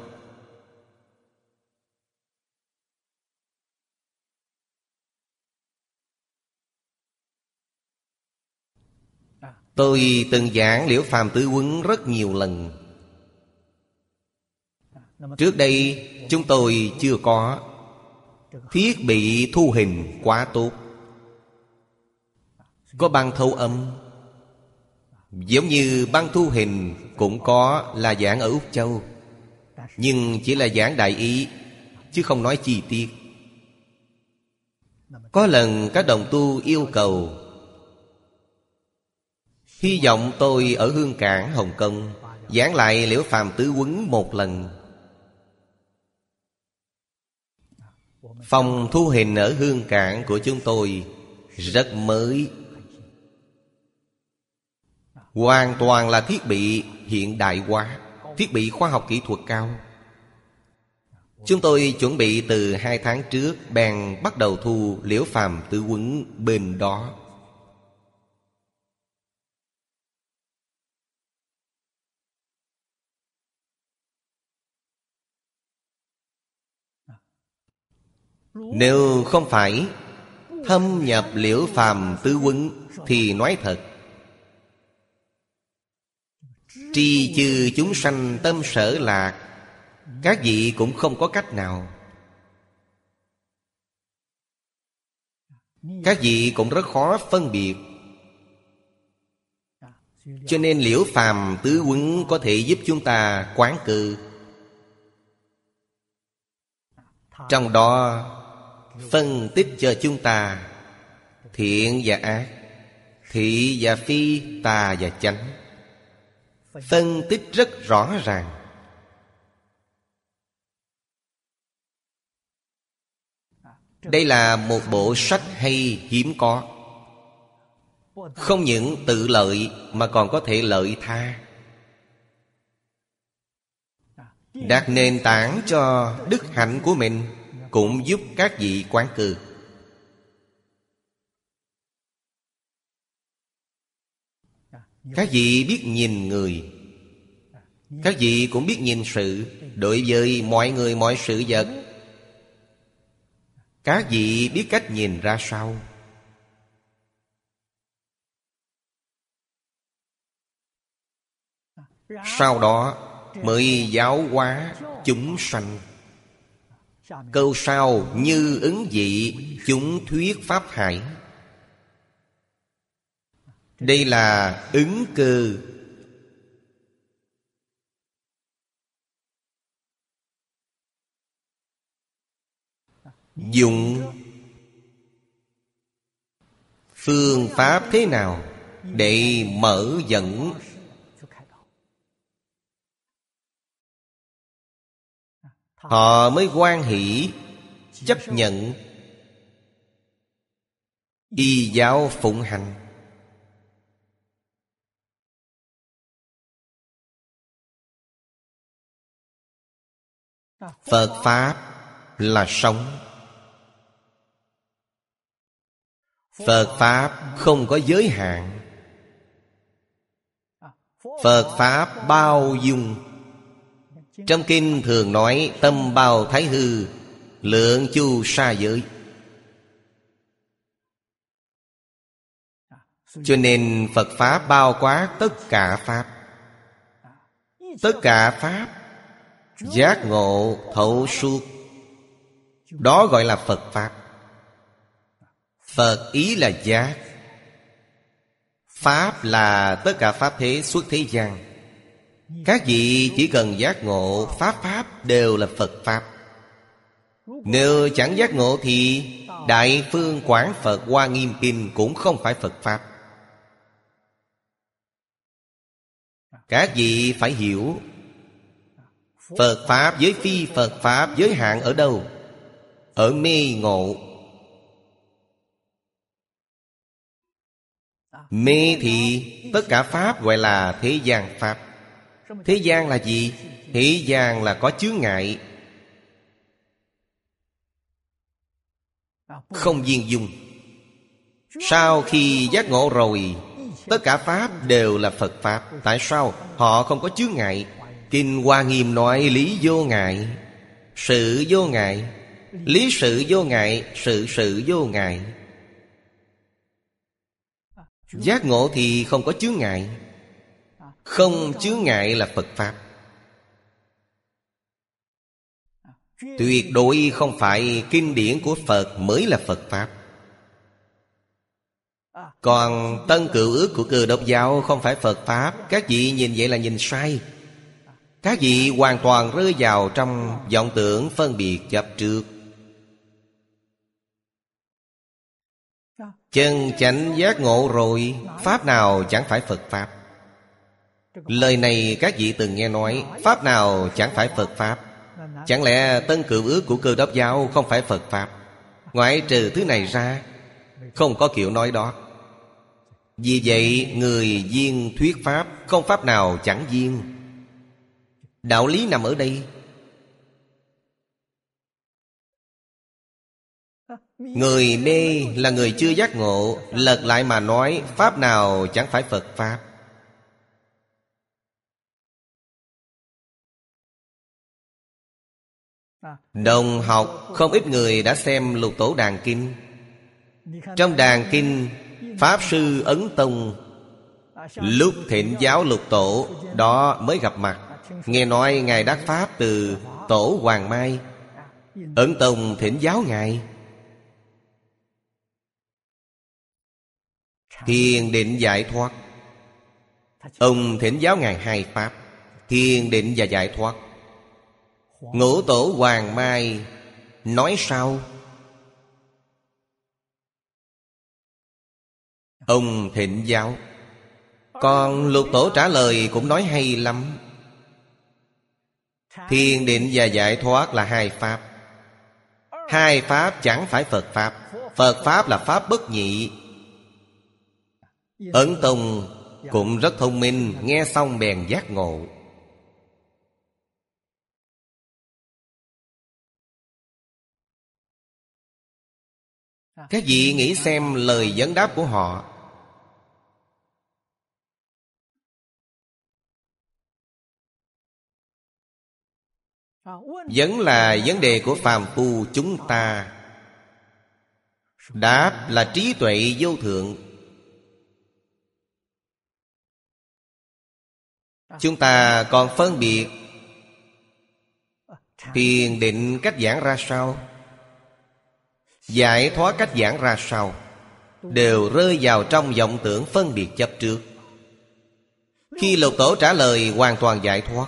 Tôi từng giảng Liễu Phàm Tứ Huấn rất nhiều lần. Trước đây chúng tôi chưa có thiết bị thu hình quá tốt. Có băng thâu âm, giống như băng thu hình cũng có là giảng ở Úc Châu, nhưng chỉ là giảng đại ý, chứ không nói chi tiết. Có lần các đồng tu yêu cầu, hy vọng tôi ở Hương Cảng, Hồng Kông giảng lại Liễu Phàm Tứ Huấn một lần. Phòng thu hình ở Hương Cảng của chúng tôi rất mới, hoàn toàn là thiết bị hiện đại hóa, thiết bị khoa học kỹ thuật cao. Chúng tôi chuẩn bị từ hai tháng trước bèn bắt đầu thu Liễu Phàm Tứ Huấn bên đó. Nếu không phải thâm nhập Liễu Phàm Tứ Huấn thì nói thật, tri chư chúng sanh tâm sở lạc, các vị cũng không có cách nào. Các vị cũng rất khó phân biệt Cho nên Liễu Phàm tứ huấn có thể giúp chúng ta quán cư. Trong đó phân tích cho chúng ta thiện và ác, thị và phi, tà và chánh. Phân tích rất rõ ràng. Đây là một bộ sách hay hiếm có. Không những tự lợi mà còn có thể lợi tha, đặt nền tảng cho đức hạnh của mình, cũng giúp các vị quán cư. Các vị biết nhìn người, các vị cũng biết nhìn sự. Đối với mọi người mọi sự vật, các vị biết cách nhìn ra sao. Sau đó mới giáo hóa chúng sanh. Câu sau: như ứng vị chúng thuyết pháp hải. Đây là ứng cơ. Dùng phương pháp thế nào để mở dẫn. Họ mới hoan hỷ chấp nhận, y giáo phụng hành. Phật Pháp là sống. Phật Pháp không có giới hạn. Phật Pháp bao dung. Trong kinh thường nói tâm bao thái hư, lượng chu sa giới. Cho nên Phật Pháp bao quát tất cả Pháp. Tất cả Pháp giác ngộ thấu suốt, đó gọi là Phật Pháp. Phật ý là giác, Pháp là tất cả Pháp thế xuất thế gian. Các vị chỉ cần giác ngộ Pháp Pháp đều là Phật Pháp. Nếu chẳng giác ngộ thì Đại Phương Quảng Phật Hoa Nghiêm Kinh cũng không phải Phật Pháp. Các vị phải hiểu Phật Pháp với phi Phật Pháp giới hạn ở đâu? Ở mê ngộ. Mê thì tất cả Pháp gọi là thế gian Pháp. Thế gian là gì? Thế gian là có chướng ngại, không viên dung. Sau khi giác ngộ rồi, tất cả Pháp đều là Phật Pháp. Tại sao? Họ không có chướng ngại. Kinh Hoa Nghiêm nói lý vô ngại, sự vô ngại. Lý sự vô ngại, sự sự vô ngại. Giác ngộ thì không có chướng ngại. Không chướng ngại là Phật Pháp. Tuyệt đối không phải kinh điển của Phật mới là Phật Pháp. Còn Tân Cựu Ước của Cơ Đốc giáo không phải Phật Pháp. Các vị nhìn vậy là nhìn sai. Các vị hoàn toàn rơi vào trong vọng tưởng phân biệt chấp trước. Chân chánh giác ngộ rồi, Pháp nào chẳng phải Phật Pháp. Lời này các vị từng nghe nói, Pháp nào chẳng phải Phật Pháp. Chẳng lẽ Tân Cựu Ước của Cơ Đốc giáo không phải Phật Pháp? Ngoại trừ thứ này ra, không có kiểu nói đó. Vì vậy người viên thuyết Pháp, không Pháp nào chẳng viên. Đạo lý nằm ở đây. Người mê là người chưa giác ngộ, lật lại mà nói Pháp nào chẳng phải Phật Pháp. Đồng học không ít người đã xem Lục Tổ Đàn Kinh. Trong Đàn Kinh, Pháp Sư Ấn Tông lúc thịnh giáo Lục Tổ đó mới gặp mặt. Nghe nói Ngài đắc Pháp từ Tổ Hoàng Mai. Ấn Tông thỉnh giáo Ngài. Thiền định giải thoát. Ông thỉnh giáo Ngài hai pháp: thiền định và giải thoát. Ngũ tổ Hoàng Mai nói sao? Ông thỉnh giáo. Còn Lục Tổ trả lời cũng nói hay lắm. Thiền định và giải thoát là hai pháp. Hai pháp chẳng phải Phật Pháp. Phật Pháp là Pháp bất nhị. Ấn Tông cũng rất thông minh, nghe xong bèn giác ngộ. Các vị nghĩ xem lời vấn đáp của họ. Vẫn là vấn đề của phàm phu chúng ta. Đáp là trí tuệ vô thượng. Chúng ta còn phân biệt thiền định cách giảng ra sao, giải thoát cách giảng ra sao, đều rơi vào trong vọng tưởng phân biệt chấp trước. Khi Lục Tổ trả lời hoàn toàn giải thoát.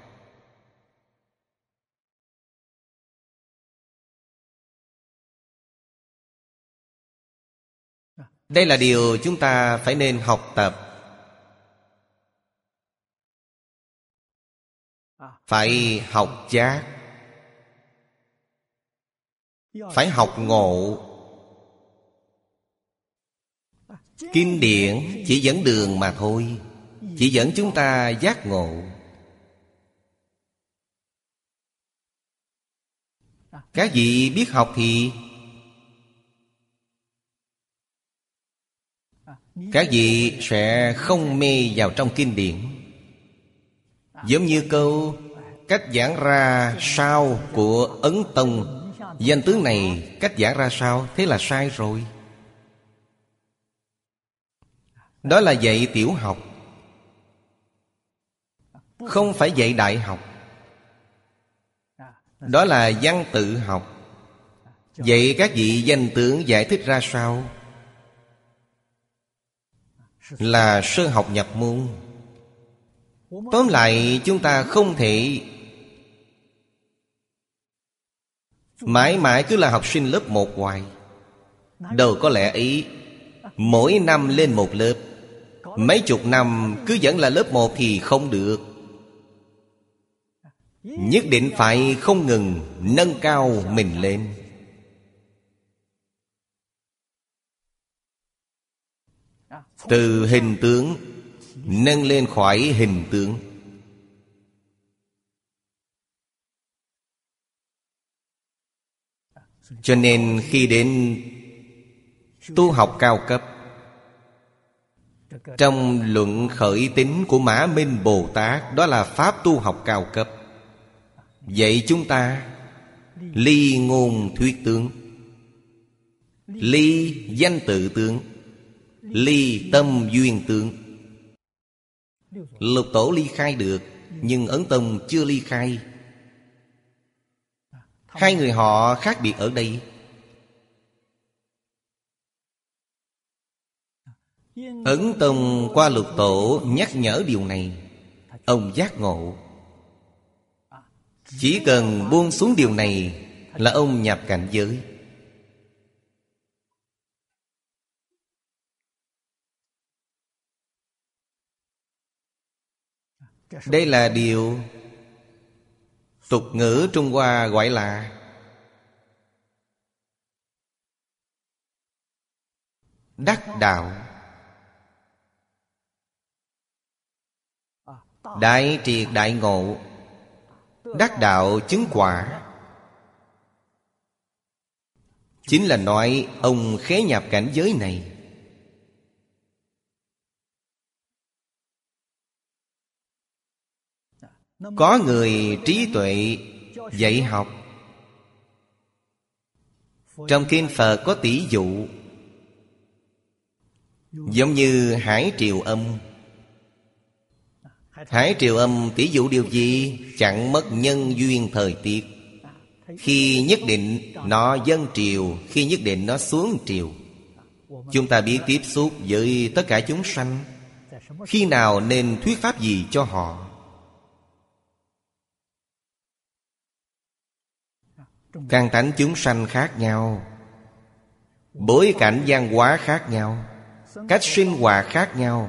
Đây là điều chúng ta phải nên học tập. Phải học giác, phải học ngộ. Kinh điển chỉ dẫn đường mà thôi, chỉ dẫn chúng ta giác ngộ. Các vị biết học thì các vị sẽ không mê vào trong kinh điển. Giống như câu cách giảng ra sao của Ấn Tông, danh tướng này cách giảng ra sao, thế là sai rồi. Đó là dạy tiểu học, không phải dạy đại học. Đó là văn tự học. Vậy các vị danh tướng giải thích ra sao? Là sơ học nhập môn. Tóm lại chúng ta không thể mãi mãi cứ là học sinh lớp một hoài. Đâu có lẽ ý mỗi năm lên một lớp, mấy chục năm cứ vẫn là lớp một thì không được. Nhất định phải không ngừng nâng cao mình lên. Từ hình tướng nâng lên khỏi hình tướng. Cho nên khi đến tu học cao cấp, trong luận khởi tín của Mã Minh Bồ Tát, đó là pháp tu học cao cấp. Vậy chúng ta ly ngôn thuyết tướng, ly danh tự tướng, ly tâm duyên tướng. Lục Tổ ly khai được, nhưng Ấn Tông chưa ly khai. Hai người họ khác biệt ở đây. Ấn Tông qua Lục Tổ nhắc nhở điều này, ông giác ngộ. Chỉ cần buông xuống điều này là ông nhập cảnh giới. Đây là điều tục ngữ Trung Hoa gọi là đắc đạo. Đại triệt đại ngộ, đắc đạo chứng quả. Chính là nói ông khế nhập cảnh giới này. Có người trí tuệ dạy học. Trong kinh Phật có tỷ dụ, giống như Hải Triều Âm. Hải Triều Âm tỷ dụ điều gì? Chẳng mất nhân duyên thời tiết. Khi nhất định nó dâng triều, khi nhất định nó xuống triều. Chúng ta biết tiếp xúc với tất cả chúng sanh, khi nào nên thuyết pháp gì cho họ. Căn tánh chúng sanh khác nhau, bối cảnh văn hóa khác nhau, cách sinh hoạt khác nhau,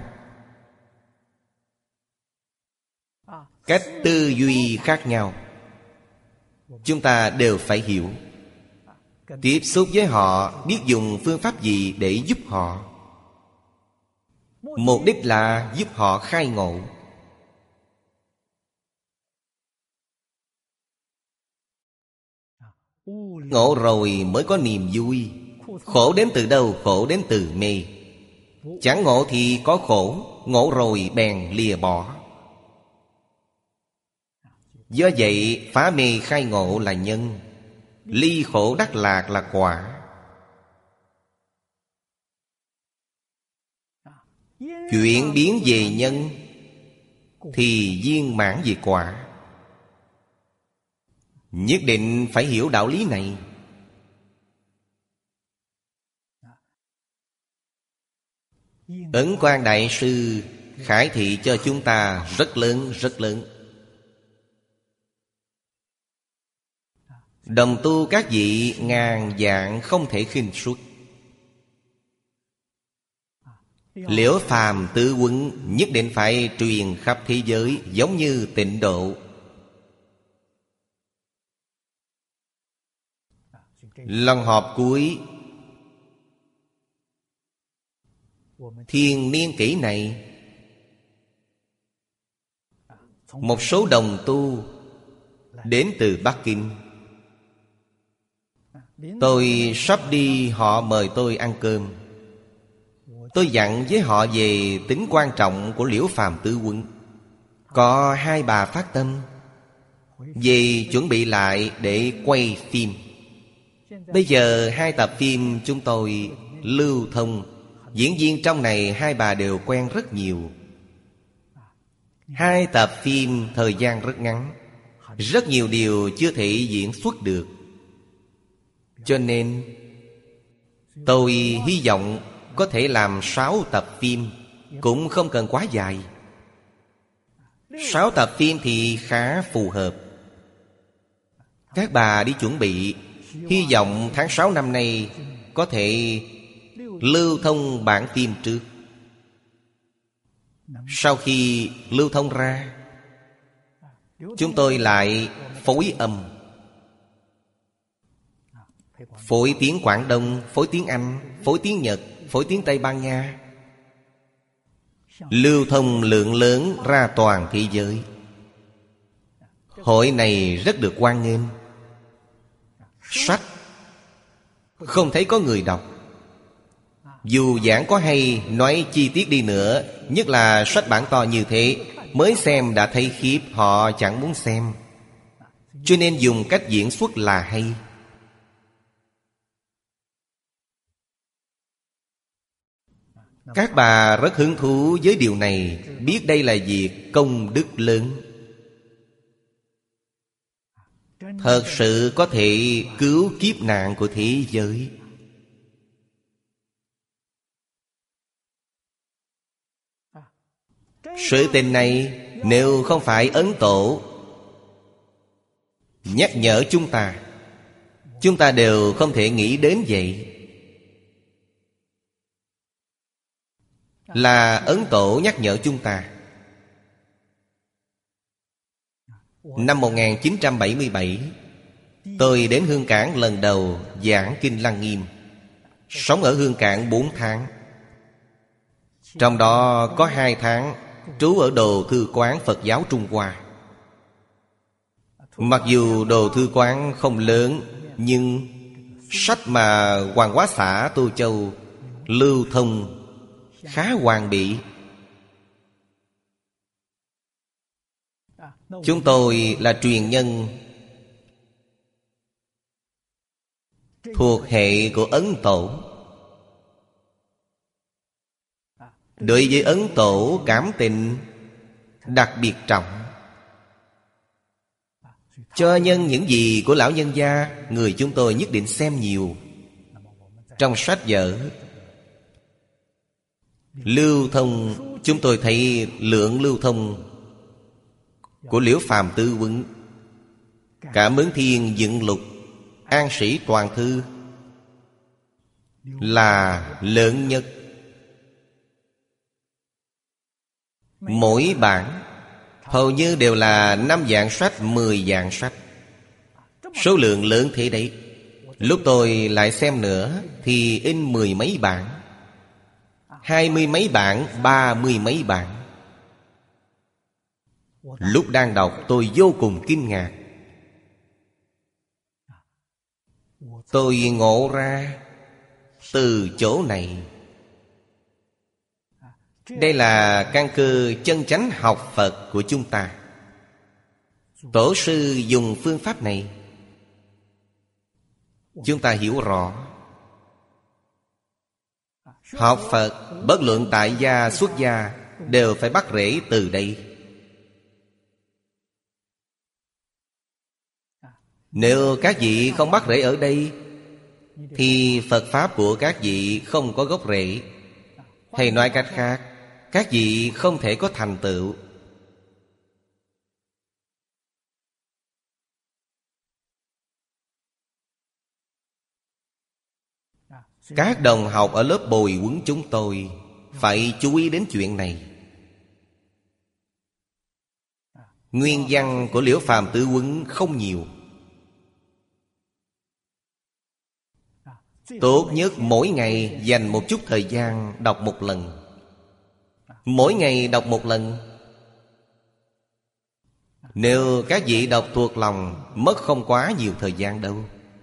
cách tư duy khác nhau. Chúng ta đều phải hiểu. Tiếp xúc với họ, biết dùng phương pháp gì để giúp họ. Mục đích là giúp họ khai ngộ. Ngộ rồi mới có niềm vui. Khổ đến từ đâu? Khổ đến từ mê. Chẳng ngộ thì có khổ, ngộ rồi bèn lìa bỏ. Do vậy phá mê khai ngộ là nhân, ly khổ đắc lạc là quả. Chuyển biến về nhân thì viên mãn về quả. Nhất định phải hiểu đạo lý này. Ấn Quang Đại Sư khải thị cho chúng ta rất lớn, rất lớn. Đồng tu các vị ngàn vạn không thể khinh suất. Liễu phàm tứ quấn nhất định phải truyền khắp thế giới, giống như Tịnh Độ. Lần họp cuối thiên niên kỷ này, một số đồng tu đến từ Bắc Kinh. Tôi sắp đi, họ mời tôi ăn cơm. Tôi dặn với họ về tính quan trọng của Liễu phàm tứ quấn. Có hai bà phát tâm về chuẩn bị lại để quay phim. Bây giờ hai tập phim chúng tôi lưu thông. Diễn viên trong này hai bà đều quen rất nhiều. Hai tập phim thời gian rất ngắn, rất nhiều điều chưa thể diễn xuất được. Cho nên tôi hy vọng có thể làm sáu tập phim, cũng không cần quá dài. Sáu tập phim thì khá phù hợp. Các bà đi chuẩn bị, hy vọng tháng sáu năm nay có thể lưu thông bản phim trước. Sau khi lưu thông ra, chúng tôi lại phối âm. Phối tiếng Quảng Đông, phối tiếng Anh, phối tiếng Nhật, phối tiếng Tây Ban Nha. Lưu thông lượng lớn ra toàn thế giới. Hội này rất được hoan nghênh. Sách không thấy có người đọc. Dù giảng có hay, nói chi tiết đi nữa, nhất là sách bản to như thế, mới xem đã thấy khiếp, họ chẳng muốn xem. Cho nên dùng cách diễn xuất là hay. Các bà rất hứng thú với điều này, biết đây là việc công đức lớn. Thật sự có thể cứu kiếp nạn của thế giới. Sự tình này nếu không phải Ấn Tổ nhắc nhở chúng ta, chúng ta đều không thể nghĩ đến vậy. Là Ấn Tổ nhắc nhở chúng ta. Năm một nghìn chín trăm bảy mươi bảy, tôi đến Hương Cảng lần đầu giảng Kinh Lăng Nghiêm. Sống ở Hương Cảng bốn tháng. Trong đó có hai tháng trú ở Đồ Thư Quán Phật giáo Trung Hoa. Mặc dù Đồ Thư Quán không lớn, nhưng sách mà Hoàng Hóa Xã Tô Châu lưu thông khá hoàn bị. Chúng tôi là truyền nhân thuộc hệ của Ấn Tổ. Đối với Ấn Tổ cảm tình đặc biệt trọng. Cho nhân những gì của lão nhân gia, người chúng tôi nhất định xem nhiều. Trong sách vở lưu thông chúng tôi thấy Lượng Lưu Thông của Liễu Phàm Tư Huấn, Cảm Ứng Thiên Dựng Lục, An Sĩ Toàn Thư là lớn nhất. Mỗi bản hầu như đều là năm dạng sách, mười dạng sách, số lượng lớn thế đấy. Lúc tôi lại xem nữa thì in mười mấy bản, hai mươi mấy bản, ba mươi mấy bản. Lúc đang đọc tôi vô cùng kinh ngạc. Tôi ngộ ra từ chỗ này, đây là căn cơ chân chánh học Phật của chúng ta. Tổ sư dùng phương pháp này, chúng ta hiểu rõ. Học Phật bất luận tại gia xuất gia đều phải bắt rễ từ đây. Nếu các vị không bắt rễ ở đây thì Phật Pháp của các vị không có gốc rễ. Hay nói cách khác, các vị không thể có thành tựu. Các đồng học ở lớp bồi huấn chúng tôi phải chú ý đến chuyện này. Nguyên văn của Liễu Phàm Tư Huấn không nhiều. Tốt nhất mỗi ngày dành một chút thời gian đọc một lần. Mỗi ngày đọc một lần. Nếu các vị đọc thuộc lòng, mất không quá nhiều thời gian đâu.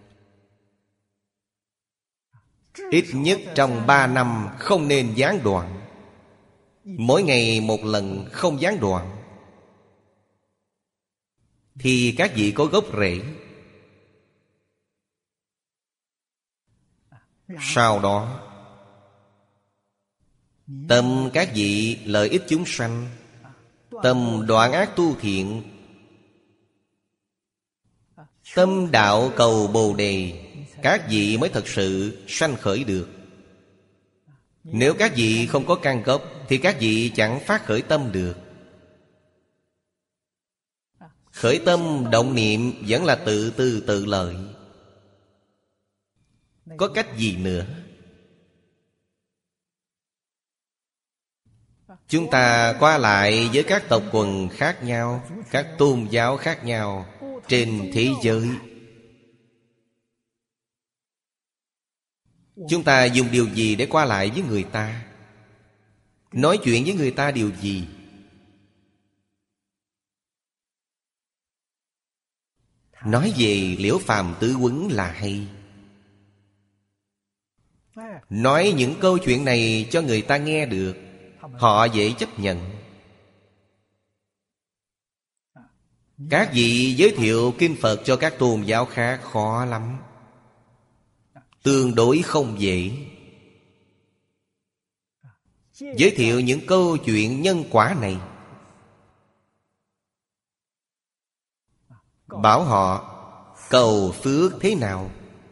Ít nhất trong ba năm không nên gián đoạn. Mỗi ngày một lần không gián đoạn thì các vị có gốc rễ. Sau đó tâm các vị lợi ích chúng sanh, tâm đoạn ác tu thiện, tâm đạo cầu Bồ Đề, các vị mới thật sự sanh khởi được. Nếu các vị không có căn gốc thì các vị chẳng phát khởi tâm được. Khởi tâm động niệm vẫn là tự tư tự lợi. Có cách gì nữa? Chúng ta qua lại với các tộc quần khác nhau, các tôn giáo khác nhau trên thế giới. Chúng ta dùng điều gì để qua lại với người ta? Nói chuyện với người ta điều gì? Nói về Liễu Phàm Tư Huấn là hay. Nói những câu chuyện này cho người ta nghe được, họ dễ chấp nhận. Các vị giới thiệu kinh Phật cho các tôn giáo khác khó lắm, tương đối không dễ. Giới thiệu những câu chuyện nhân quả này, bảo họ cầu phước thế nào,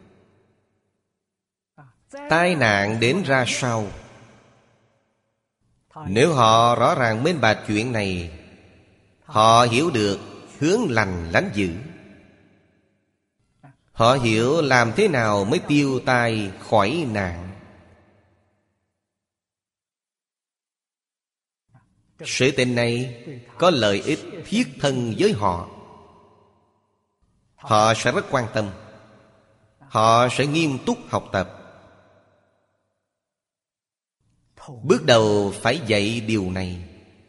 tai nạn đến ra sao. Nếu họ rõ ràng minh bạch chuyện này, họ hiểu được hướng lành lánh dữ. Họ hiểu làm thế nào mới tiêu tai khỏi nạn. Sự tình này có lợi ích thiết thân với họ. Họ sẽ rất quan tâm. Họ sẽ nghiêm túc học tập. Bước đầu phải dạy điều này.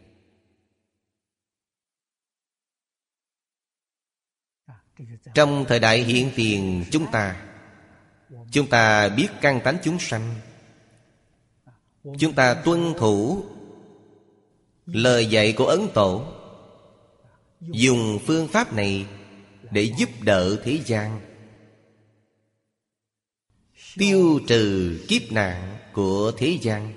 Trong thời đại hiện tiền chúng ta, chúng ta biết căn tánh chúng sanh. Chúng ta tuân thủ lời dạy của Ấn Tổ, dùng phương pháp này để giúp đỡ thế gian, tiêu trừ kiếp nạn của thế gian.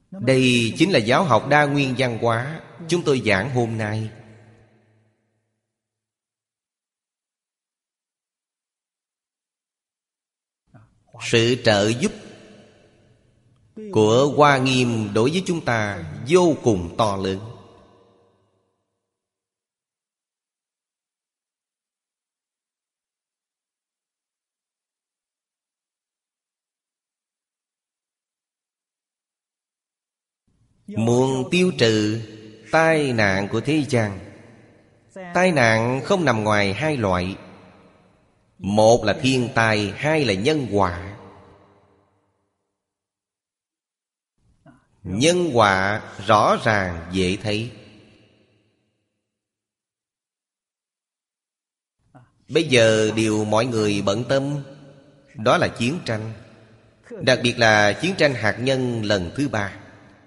Đây chính là giáo học đa nguyên văn hóa chúng tôi giảng hôm nay. Sự trợ giúp của Hoa Nghiêm đối với chúng ta vô cùng to lớn. Muốn tiêu trừ tai nạn của thế gian, tai nạn không nằm ngoài hai loại. Một là thiên tai, hai là nhân họa. Nhân họa rõ ràng dễ thấy. Bây giờ điều mọi người bận tâm đó là chiến tranh. Đặc biệt là chiến tranh hạt nhân lần thứ ba.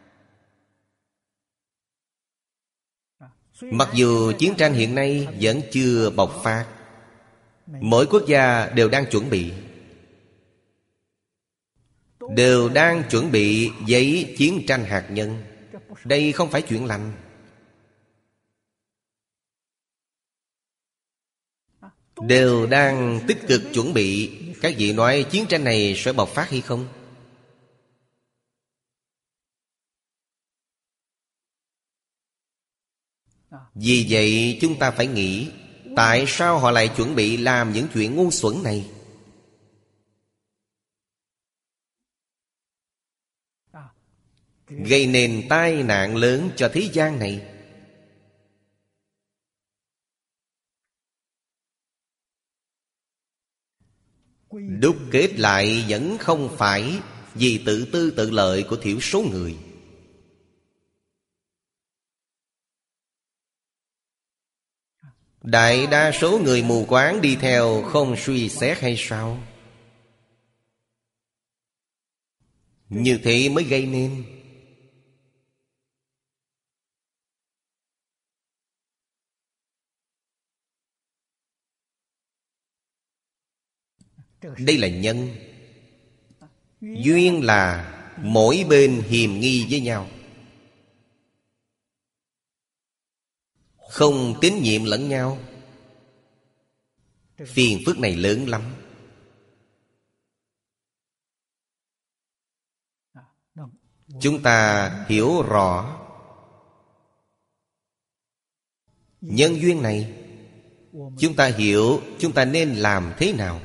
Mặc dù chiến tranh hiện nay vẫn chưa bộc phát, mỗi quốc gia đều đang chuẩn bị, đều đang chuẩn bị giấy chiến tranh hạt nhân. Đây không phải chuyện lành. Đều đang tích cực chuẩn bị. Các vị nói chiến tranh này sẽ bộc phát hay không? Vì vậy chúng ta phải nghĩ, tại sao họ lại chuẩn bị làm những chuyện ngu xuẩn này? Gây nên tai nạn lớn cho thế gian này. Đúc kết lại vẫn không phải vì tự tư tự lợi của thiểu số người. Đại đa số người mù quáng đi theo không suy xét hay sao? Như thế mới gây nên. Đây là nhân. Duyên là mỗi bên hiềm nghi với nhau, không tín nhiệm lẫn nhau. Phiền phức này lớn lắm. Chúng ta hiểu rõ nhân duyên này, chúng ta hiểu chúng ta nên làm thế nào.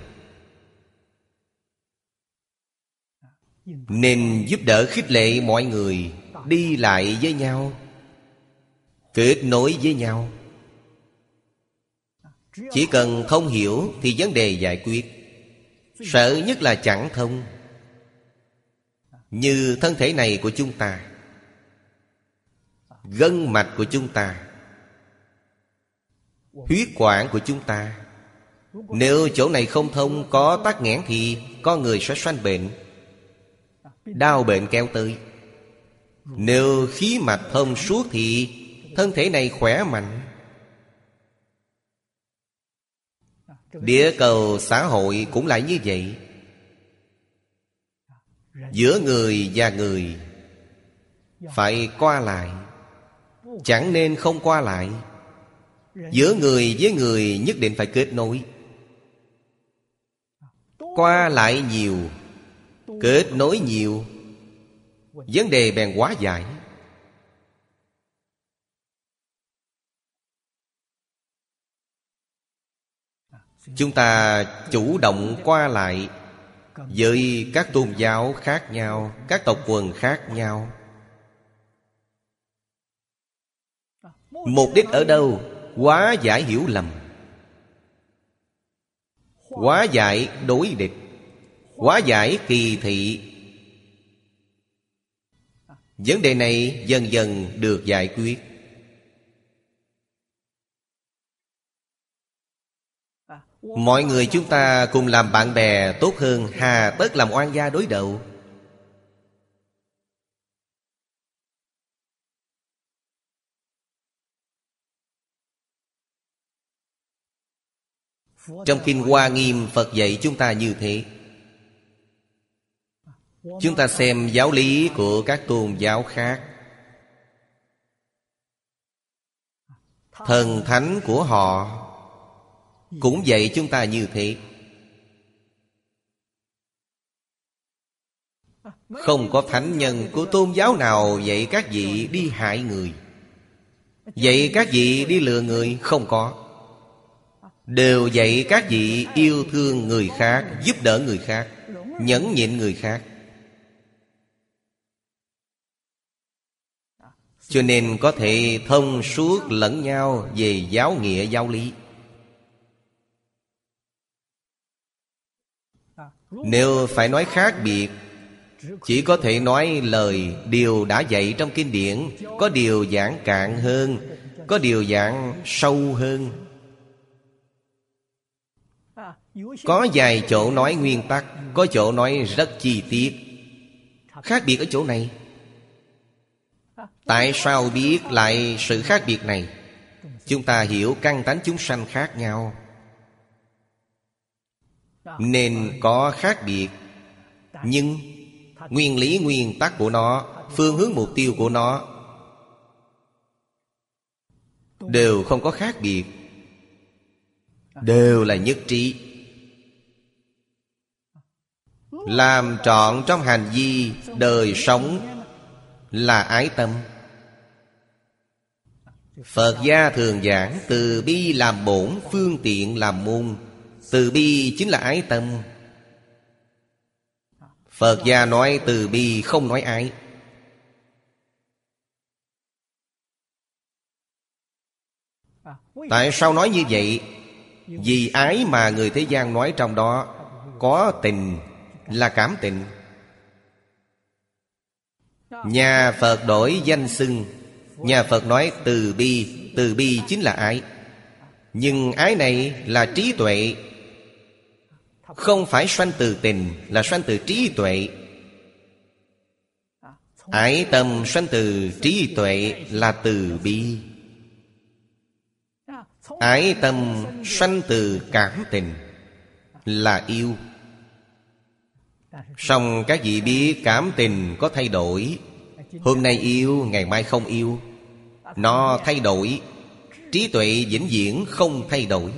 Nên giúp đỡ khích lệ mọi người đi lại với nhau, kết nối với nhau. Chỉ cần thông hiểu thì vấn đề giải quyết. Sợ nhất là chẳng thông. Như thân thể này của chúng ta, gân mạch của chúng ta, huyết quản của chúng ta, nếu chỗ này không thông, có tắc nghẽn thì con người sẽ sanh bệnh, đau bệnh kéo tới. Nếu khí mạch thông suốt thì thân thể này khỏe mạnh. Địa cầu xã hội cũng lại như vậy. Giữa người và người phải qua lại, chẳng nên không qua lại. Giữa người với người nhất định phải kết nối. Qua lại nhiều, kết nối nhiều, vấn đề bèn hóa giải. Chúng ta chủ động qua lại với các tôn giáo khác nhau, các tộc quần khác nhau. Mục đích ở đâu? Hóa giải hiểu lầm, hóa giải đối địch, hóa giải kỳ thị. Vấn đề này dần dần được giải quyết. Mọi người chúng ta cùng làm bạn bè tốt hơn, hà tất làm oan gia đối đầu. Trong Kinh Hoa Nghiêm, Phật dạy chúng ta như thế. Chúng ta xem giáo lý của các tôn giáo khác. Thần thánh của họ cũng dạy chúng ta như thế. Không có thánh nhân của tôn giáo nào dạy các vị đi hại người, dạy các vị đi lừa người, không có. Đều dạy các vị yêu thương người khác, giúp đỡ người khác, nhẫn nhịn người khác. Cho nên có thể thông suốt lẫn nhau về giáo nghĩa giáo lý. Nếu phải nói khác biệt, chỉ có thể nói lời điều đã dạy trong kinh điển. Có điều giảng cạn hơn, có điều giảng sâu hơn. Có vài chỗ nói nguyên tắc, có chỗ nói rất chi tiết. Khác biệt ở chỗ này. Tại sao biết lại sự khác biệt này? Chúng ta hiểu căn tánh chúng sanh khác nhau, nên có khác biệt. Nhưng nguyên lý nguyên tắc của nó, phương hướng mục tiêu của nó đều không có khác biệt, đều là nhất trí. Làm trọn trong hành vi đời sống là ái tâm. Phật gia thường giảng từ bi làm bổn, phương tiện làm môn. Từ bi chính là ái tâm. Phật gia nói từ bi, không nói ái. Tại sao nói như vậy? Vì ái mà người thế gian nói trong đó có tình, là cảm tình. Nhà Phật đổi danh xưng. Nhà Phật nói từ bi, từ bi chính là ái. Nhưng ái này là trí tuệ, không phải sanh từ tình, là sanh từ trí tuệ. Ái tâm sanh từ trí tuệ là từ bi. Ái tâm sanh từ cảm tình là yêu. Song các vị biết cảm tình có thay đổi. Hôm nay yêu, ngày mai không yêu. Nó thay đổi. Trí tuệ vĩnh viễn không thay đổi.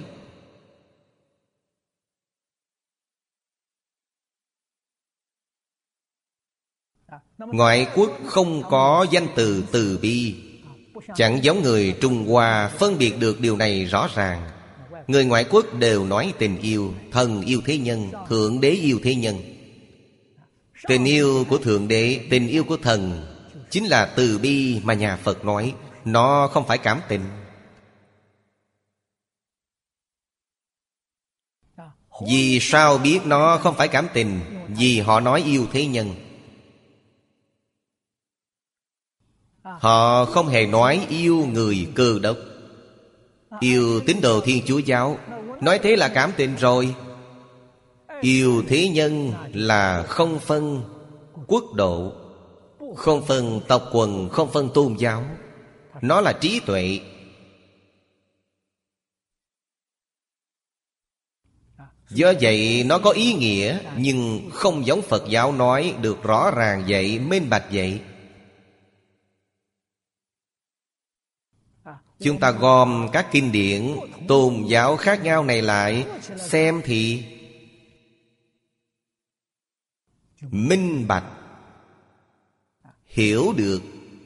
Ngoại quốc không có danh từ từ bi. Chẳng giống người Trung Hoa phân biệt được điều này rõ ràng. Người ngoại quốc đều nói tình yêu. Thần yêu thế nhân, Thượng Đế yêu thế nhân. Tình yêu của Thượng Đế, tình yêu của thần chính là từ bi mà nhà Phật nói. Nó không phải cảm tình. Vì sao biết nó không phải cảm tình? Vì họ nói yêu thế nhân. Họ không hề nói yêu người Cơ Đốc, yêu tín đồ Thiên Chúa giáo. Nói thế là cảm tình rồi. Yêu thế nhân là không phân quốc độ, không phân tộc quần, không phân tôn giáo. Nó là trí tuệ. Do vậy nó có ý nghĩa, nhưng không giống Phật giáo nói được rõ ràng vậy, minh bạch vậy. Chúng ta gom các kinh điển tôn giáo khác nhau này lại xem thì minh bạch, hiểu được.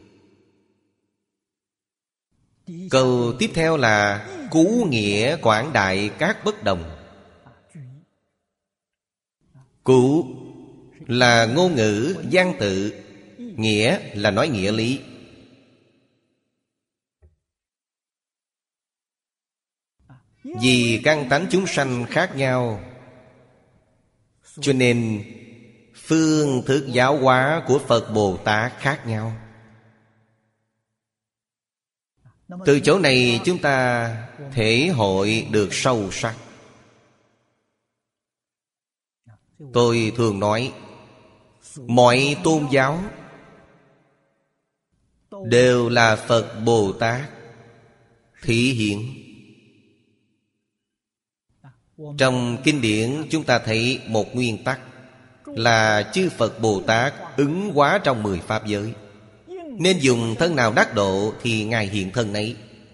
Câu tiếp theo là cú nghĩa quảng đại các bất đồng. Cú là ngôn ngữ văn tự, nghĩa là nói nghĩa lý. Vì căn tánh chúng sanh khác nhau, cho nên phương thức giáo hóa của Phật Bồ Tát khác nhau. Từ chỗ này chúng ta thể hội được sâu sắc. Tôi thường nói, mọi tôn giáo đều là Phật Bồ Tát thị hiện. Trong kinh điển chúng ta thấy một nguyên tắc: là chư Phật Bồ Tát ứng hóa trong mười pháp giới. Nên dùng thân nào đắc độ thì Ngài hiện thân ấy.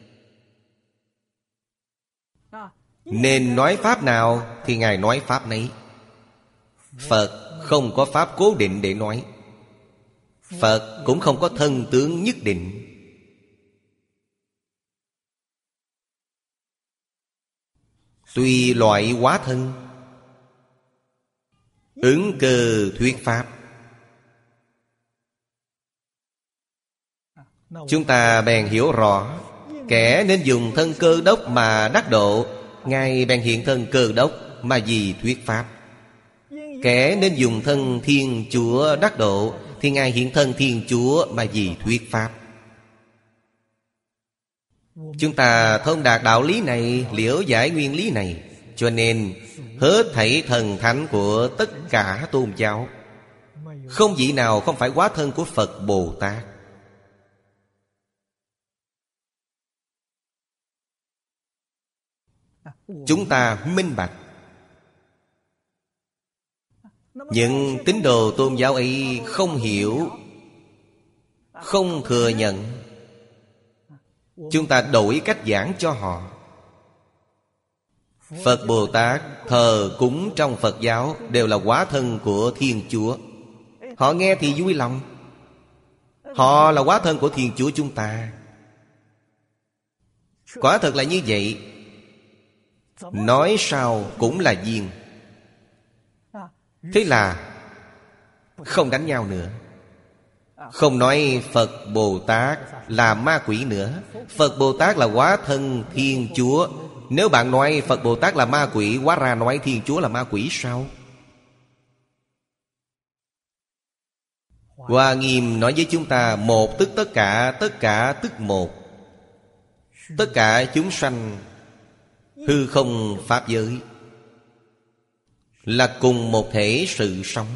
Nên nói pháp nào thì Ngài nói pháp nấy. Phật không có pháp cố định để nói. Phật cũng không có thân tướng nhất định. Tùy loại hóa thân, ứng cơ thuyết pháp. Chúng ta bèn hiểu rõ, kẻ nên dùng thân Cơ Đốc mà đắc độ, Ngài bèn hiện thân Cơ Đốc mà vì thuyết pháp. Kẻ nên dùng thân Thiên Chúa đắc độ, thì Ngài hiện thân Thiên Chúa mà vì thuyết pháp. Chúng ta thông đạt đạo lý này, liễu giải nguyên lý này, cho nên hết thảy thần thánh của tất cả tôn giáo, không vị nào không phải hóa thân của Phật Bồ Tát. Chúng ta minh bạch. Những tín đồ tôn giáo ấy không hiểu, không thừa nhận, chúng ta đổi cách giảng cho họ. Phật Bồ Tát thờ cúng trong Phật giáo đều là hóa thân của Thiên Chúa. Họ nghe thì vui lòng. Họ là hóa thân của Thiên Chúa chúng ta. Quả thật là như vậy. Nói sao cũng là duyên. Thế là không đánh nhau nữa. Không nói Phật Bồ Tát là ma quỷ nữa. Phật Bồ Tát là hóa thân Thiên Chúa. Nếu bạn nói Phật Bồ Tát là ma quỷ, hóa ra nói Thiên Chúa là ma quỷ sao? Hoa Nghiêm nói với chúng ta, một tức tất cả, tất cả tức một. Tất cả chúng sanh hư không pháp giới là cùng một thể sự sống.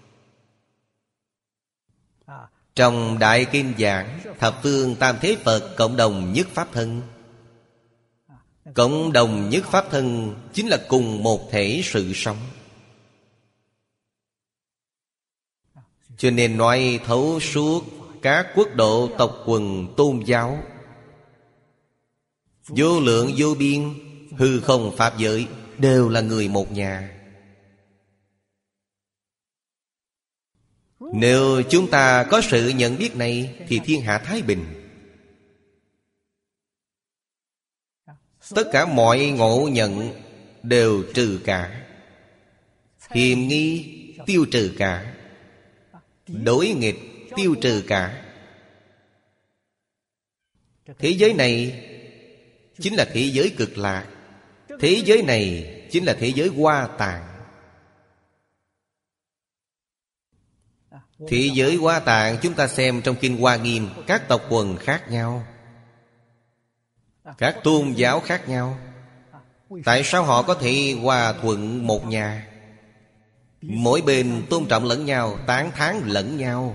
Trong Đại Kinh giảng, thập phương tam thế Phật cộng đồng nhất pháp thân. Cộng đồng nhất pháp thân chính là cùng một thể sự sống. Cho nên nói thấu suốt các quốc độ tộc quần tôn giáo, vô lượng vô biên hư không pháp giới đều là người một nhà. Nếu chúng ta có sự nhận biết này thì thiên hạ thái bình. Tất cả mọi ngộ nhận đều trừ cả. Hiềm nghi tiêu trừ cả. Đối nghịch tiêu trừ cả. Thế giới này chính là thế giới cực lạc. Thế giới này chính là thế giới Hoa Tạng. Thế giới Hoa Tạng chúng ta xem trong Kinh Hoa Nghiêm, các tộc quần khác nhau, các tôn giáo khác nhau. Tại sao họ có thể hòa thuận một nhà? Mỗi bên tôn trọng lẫn nhau, tán thán lẫn nhau,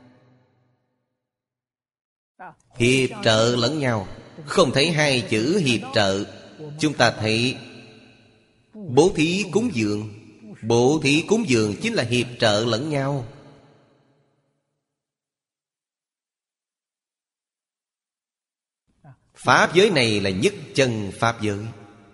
hiệp trợ lẫn nhau. Không thấy hai chữ hiệp trợ, chúng ta thấy bố thí cúng dường. Bố thí cúng dường chính là hiệp trợ lẫn nhau. Pháp giới này là nhất chân pháp giới.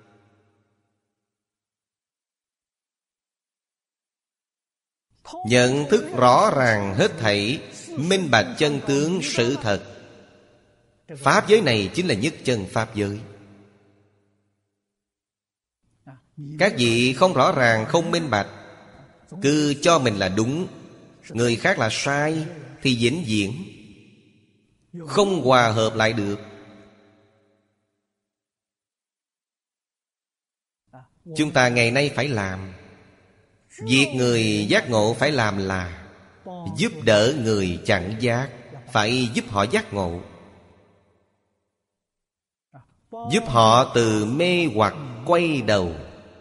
Nhận thức rõ ràng hết thảy, minh bạch chân tướng sự thật. Pháp giới này chính là nhất chân pháp giới. Các vị không rõ ràng, không minh bạch, cứ cho mình là đúng, người khác là sai, thì vĩnh viễn không hòa hợp lại được. Chúng ta ngày nay phải làm việc người giác ngộ phải làm là giúp đỡ người chẳng giác, phải giúp họ giác ngộ, giúp họ từ mê hoặc quay đầu,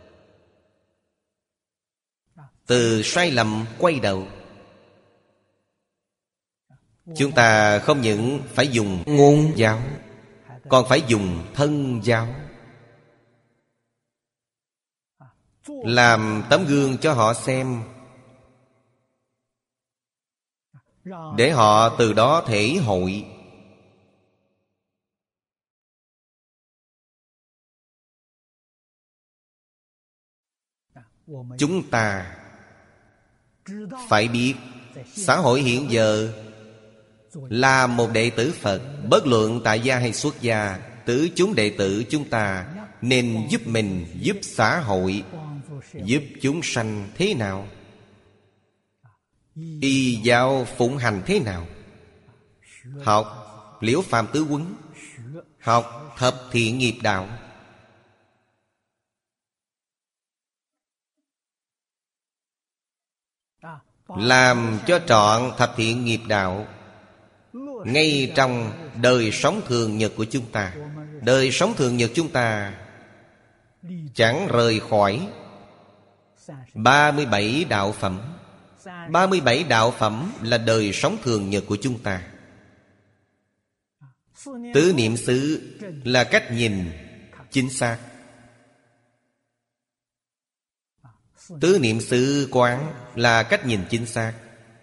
từ sai lầm quay đầu. Chúng ta không những phải dùng ngôn giáo, còn phải dùng thân giáo, làm tấm gương cho họ xem. để họ từ đó thể hội. Chúng ta phải biết xã hội hiện giờ là một đệ tử Phật, bất luận tại gia hay xuất gia, tứ chúng đệ tử chúng ta nên giúp mình, giúp xã hội, giúp chúng sanh thế nào? Y giáo phụng hành thế nào? Học Liễu Phàm Tứ Huấn, học thập thiện nghiệp đạo. Làm cho trọn thập thiện nghiệp đạo ngay trong đời sống thường nhật của chúng ta. Đời sống thường nhật chúng ta chẳng rời khỏi ba mươi bảy đạo phẩm. Ba mươi bảy đạo phẩm là đời sống thường nhật của chúng ta. Tứ niệm xứ là cách nhìn chính xác. Tứ niệm xứ quán là cách nhìn chính xác.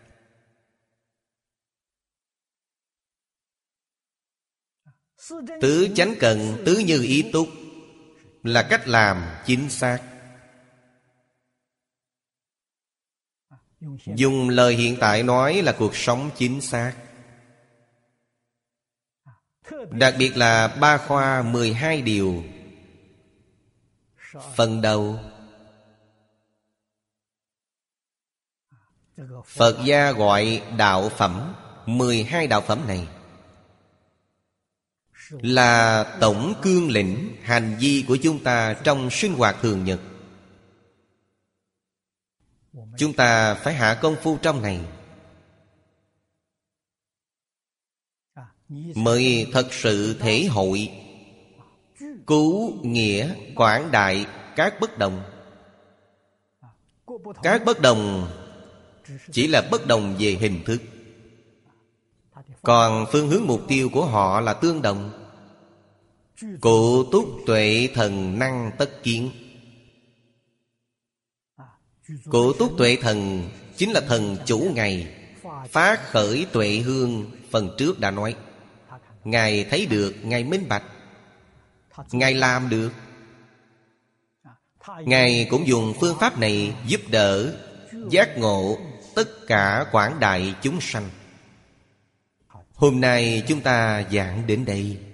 Tứ chánh cận, tứ như ý túc là cách làm chính xác. Dùng lời hiện tại nói là cuộc sống chính xác. Đặc biệt là ba khoa mười hai điều. Phần đầu Phật gia gọi đạo phẩm. Mười hai đạo phẩm này là tổng cương lĩnh hành vi của chúng ta trong sinh hoạt thường nhật. Chúng ta phải hạ công phu trong này, mới thật sự thể hội cứu nghĩa quảng đại các bất đồng. Các bất đồng chỉ là bất đồng về hình thức, còn phương hướng mục tiêu của họ là tương đồng. Cụ túc tuệ thần năng tất kiến. Cụ túc tuệ thần chính là thần chủ Ngài. Phát khởi tuệ hương phần trước đã nói. Ngài thấy được, Ngài minh bạch, Ngài làm được. Ngài cũng dùng phương pháp này giúp đỡ giác ngộ tất cả quảng đại chúng sanh. Hôm nay chúng ta giảng đến đây.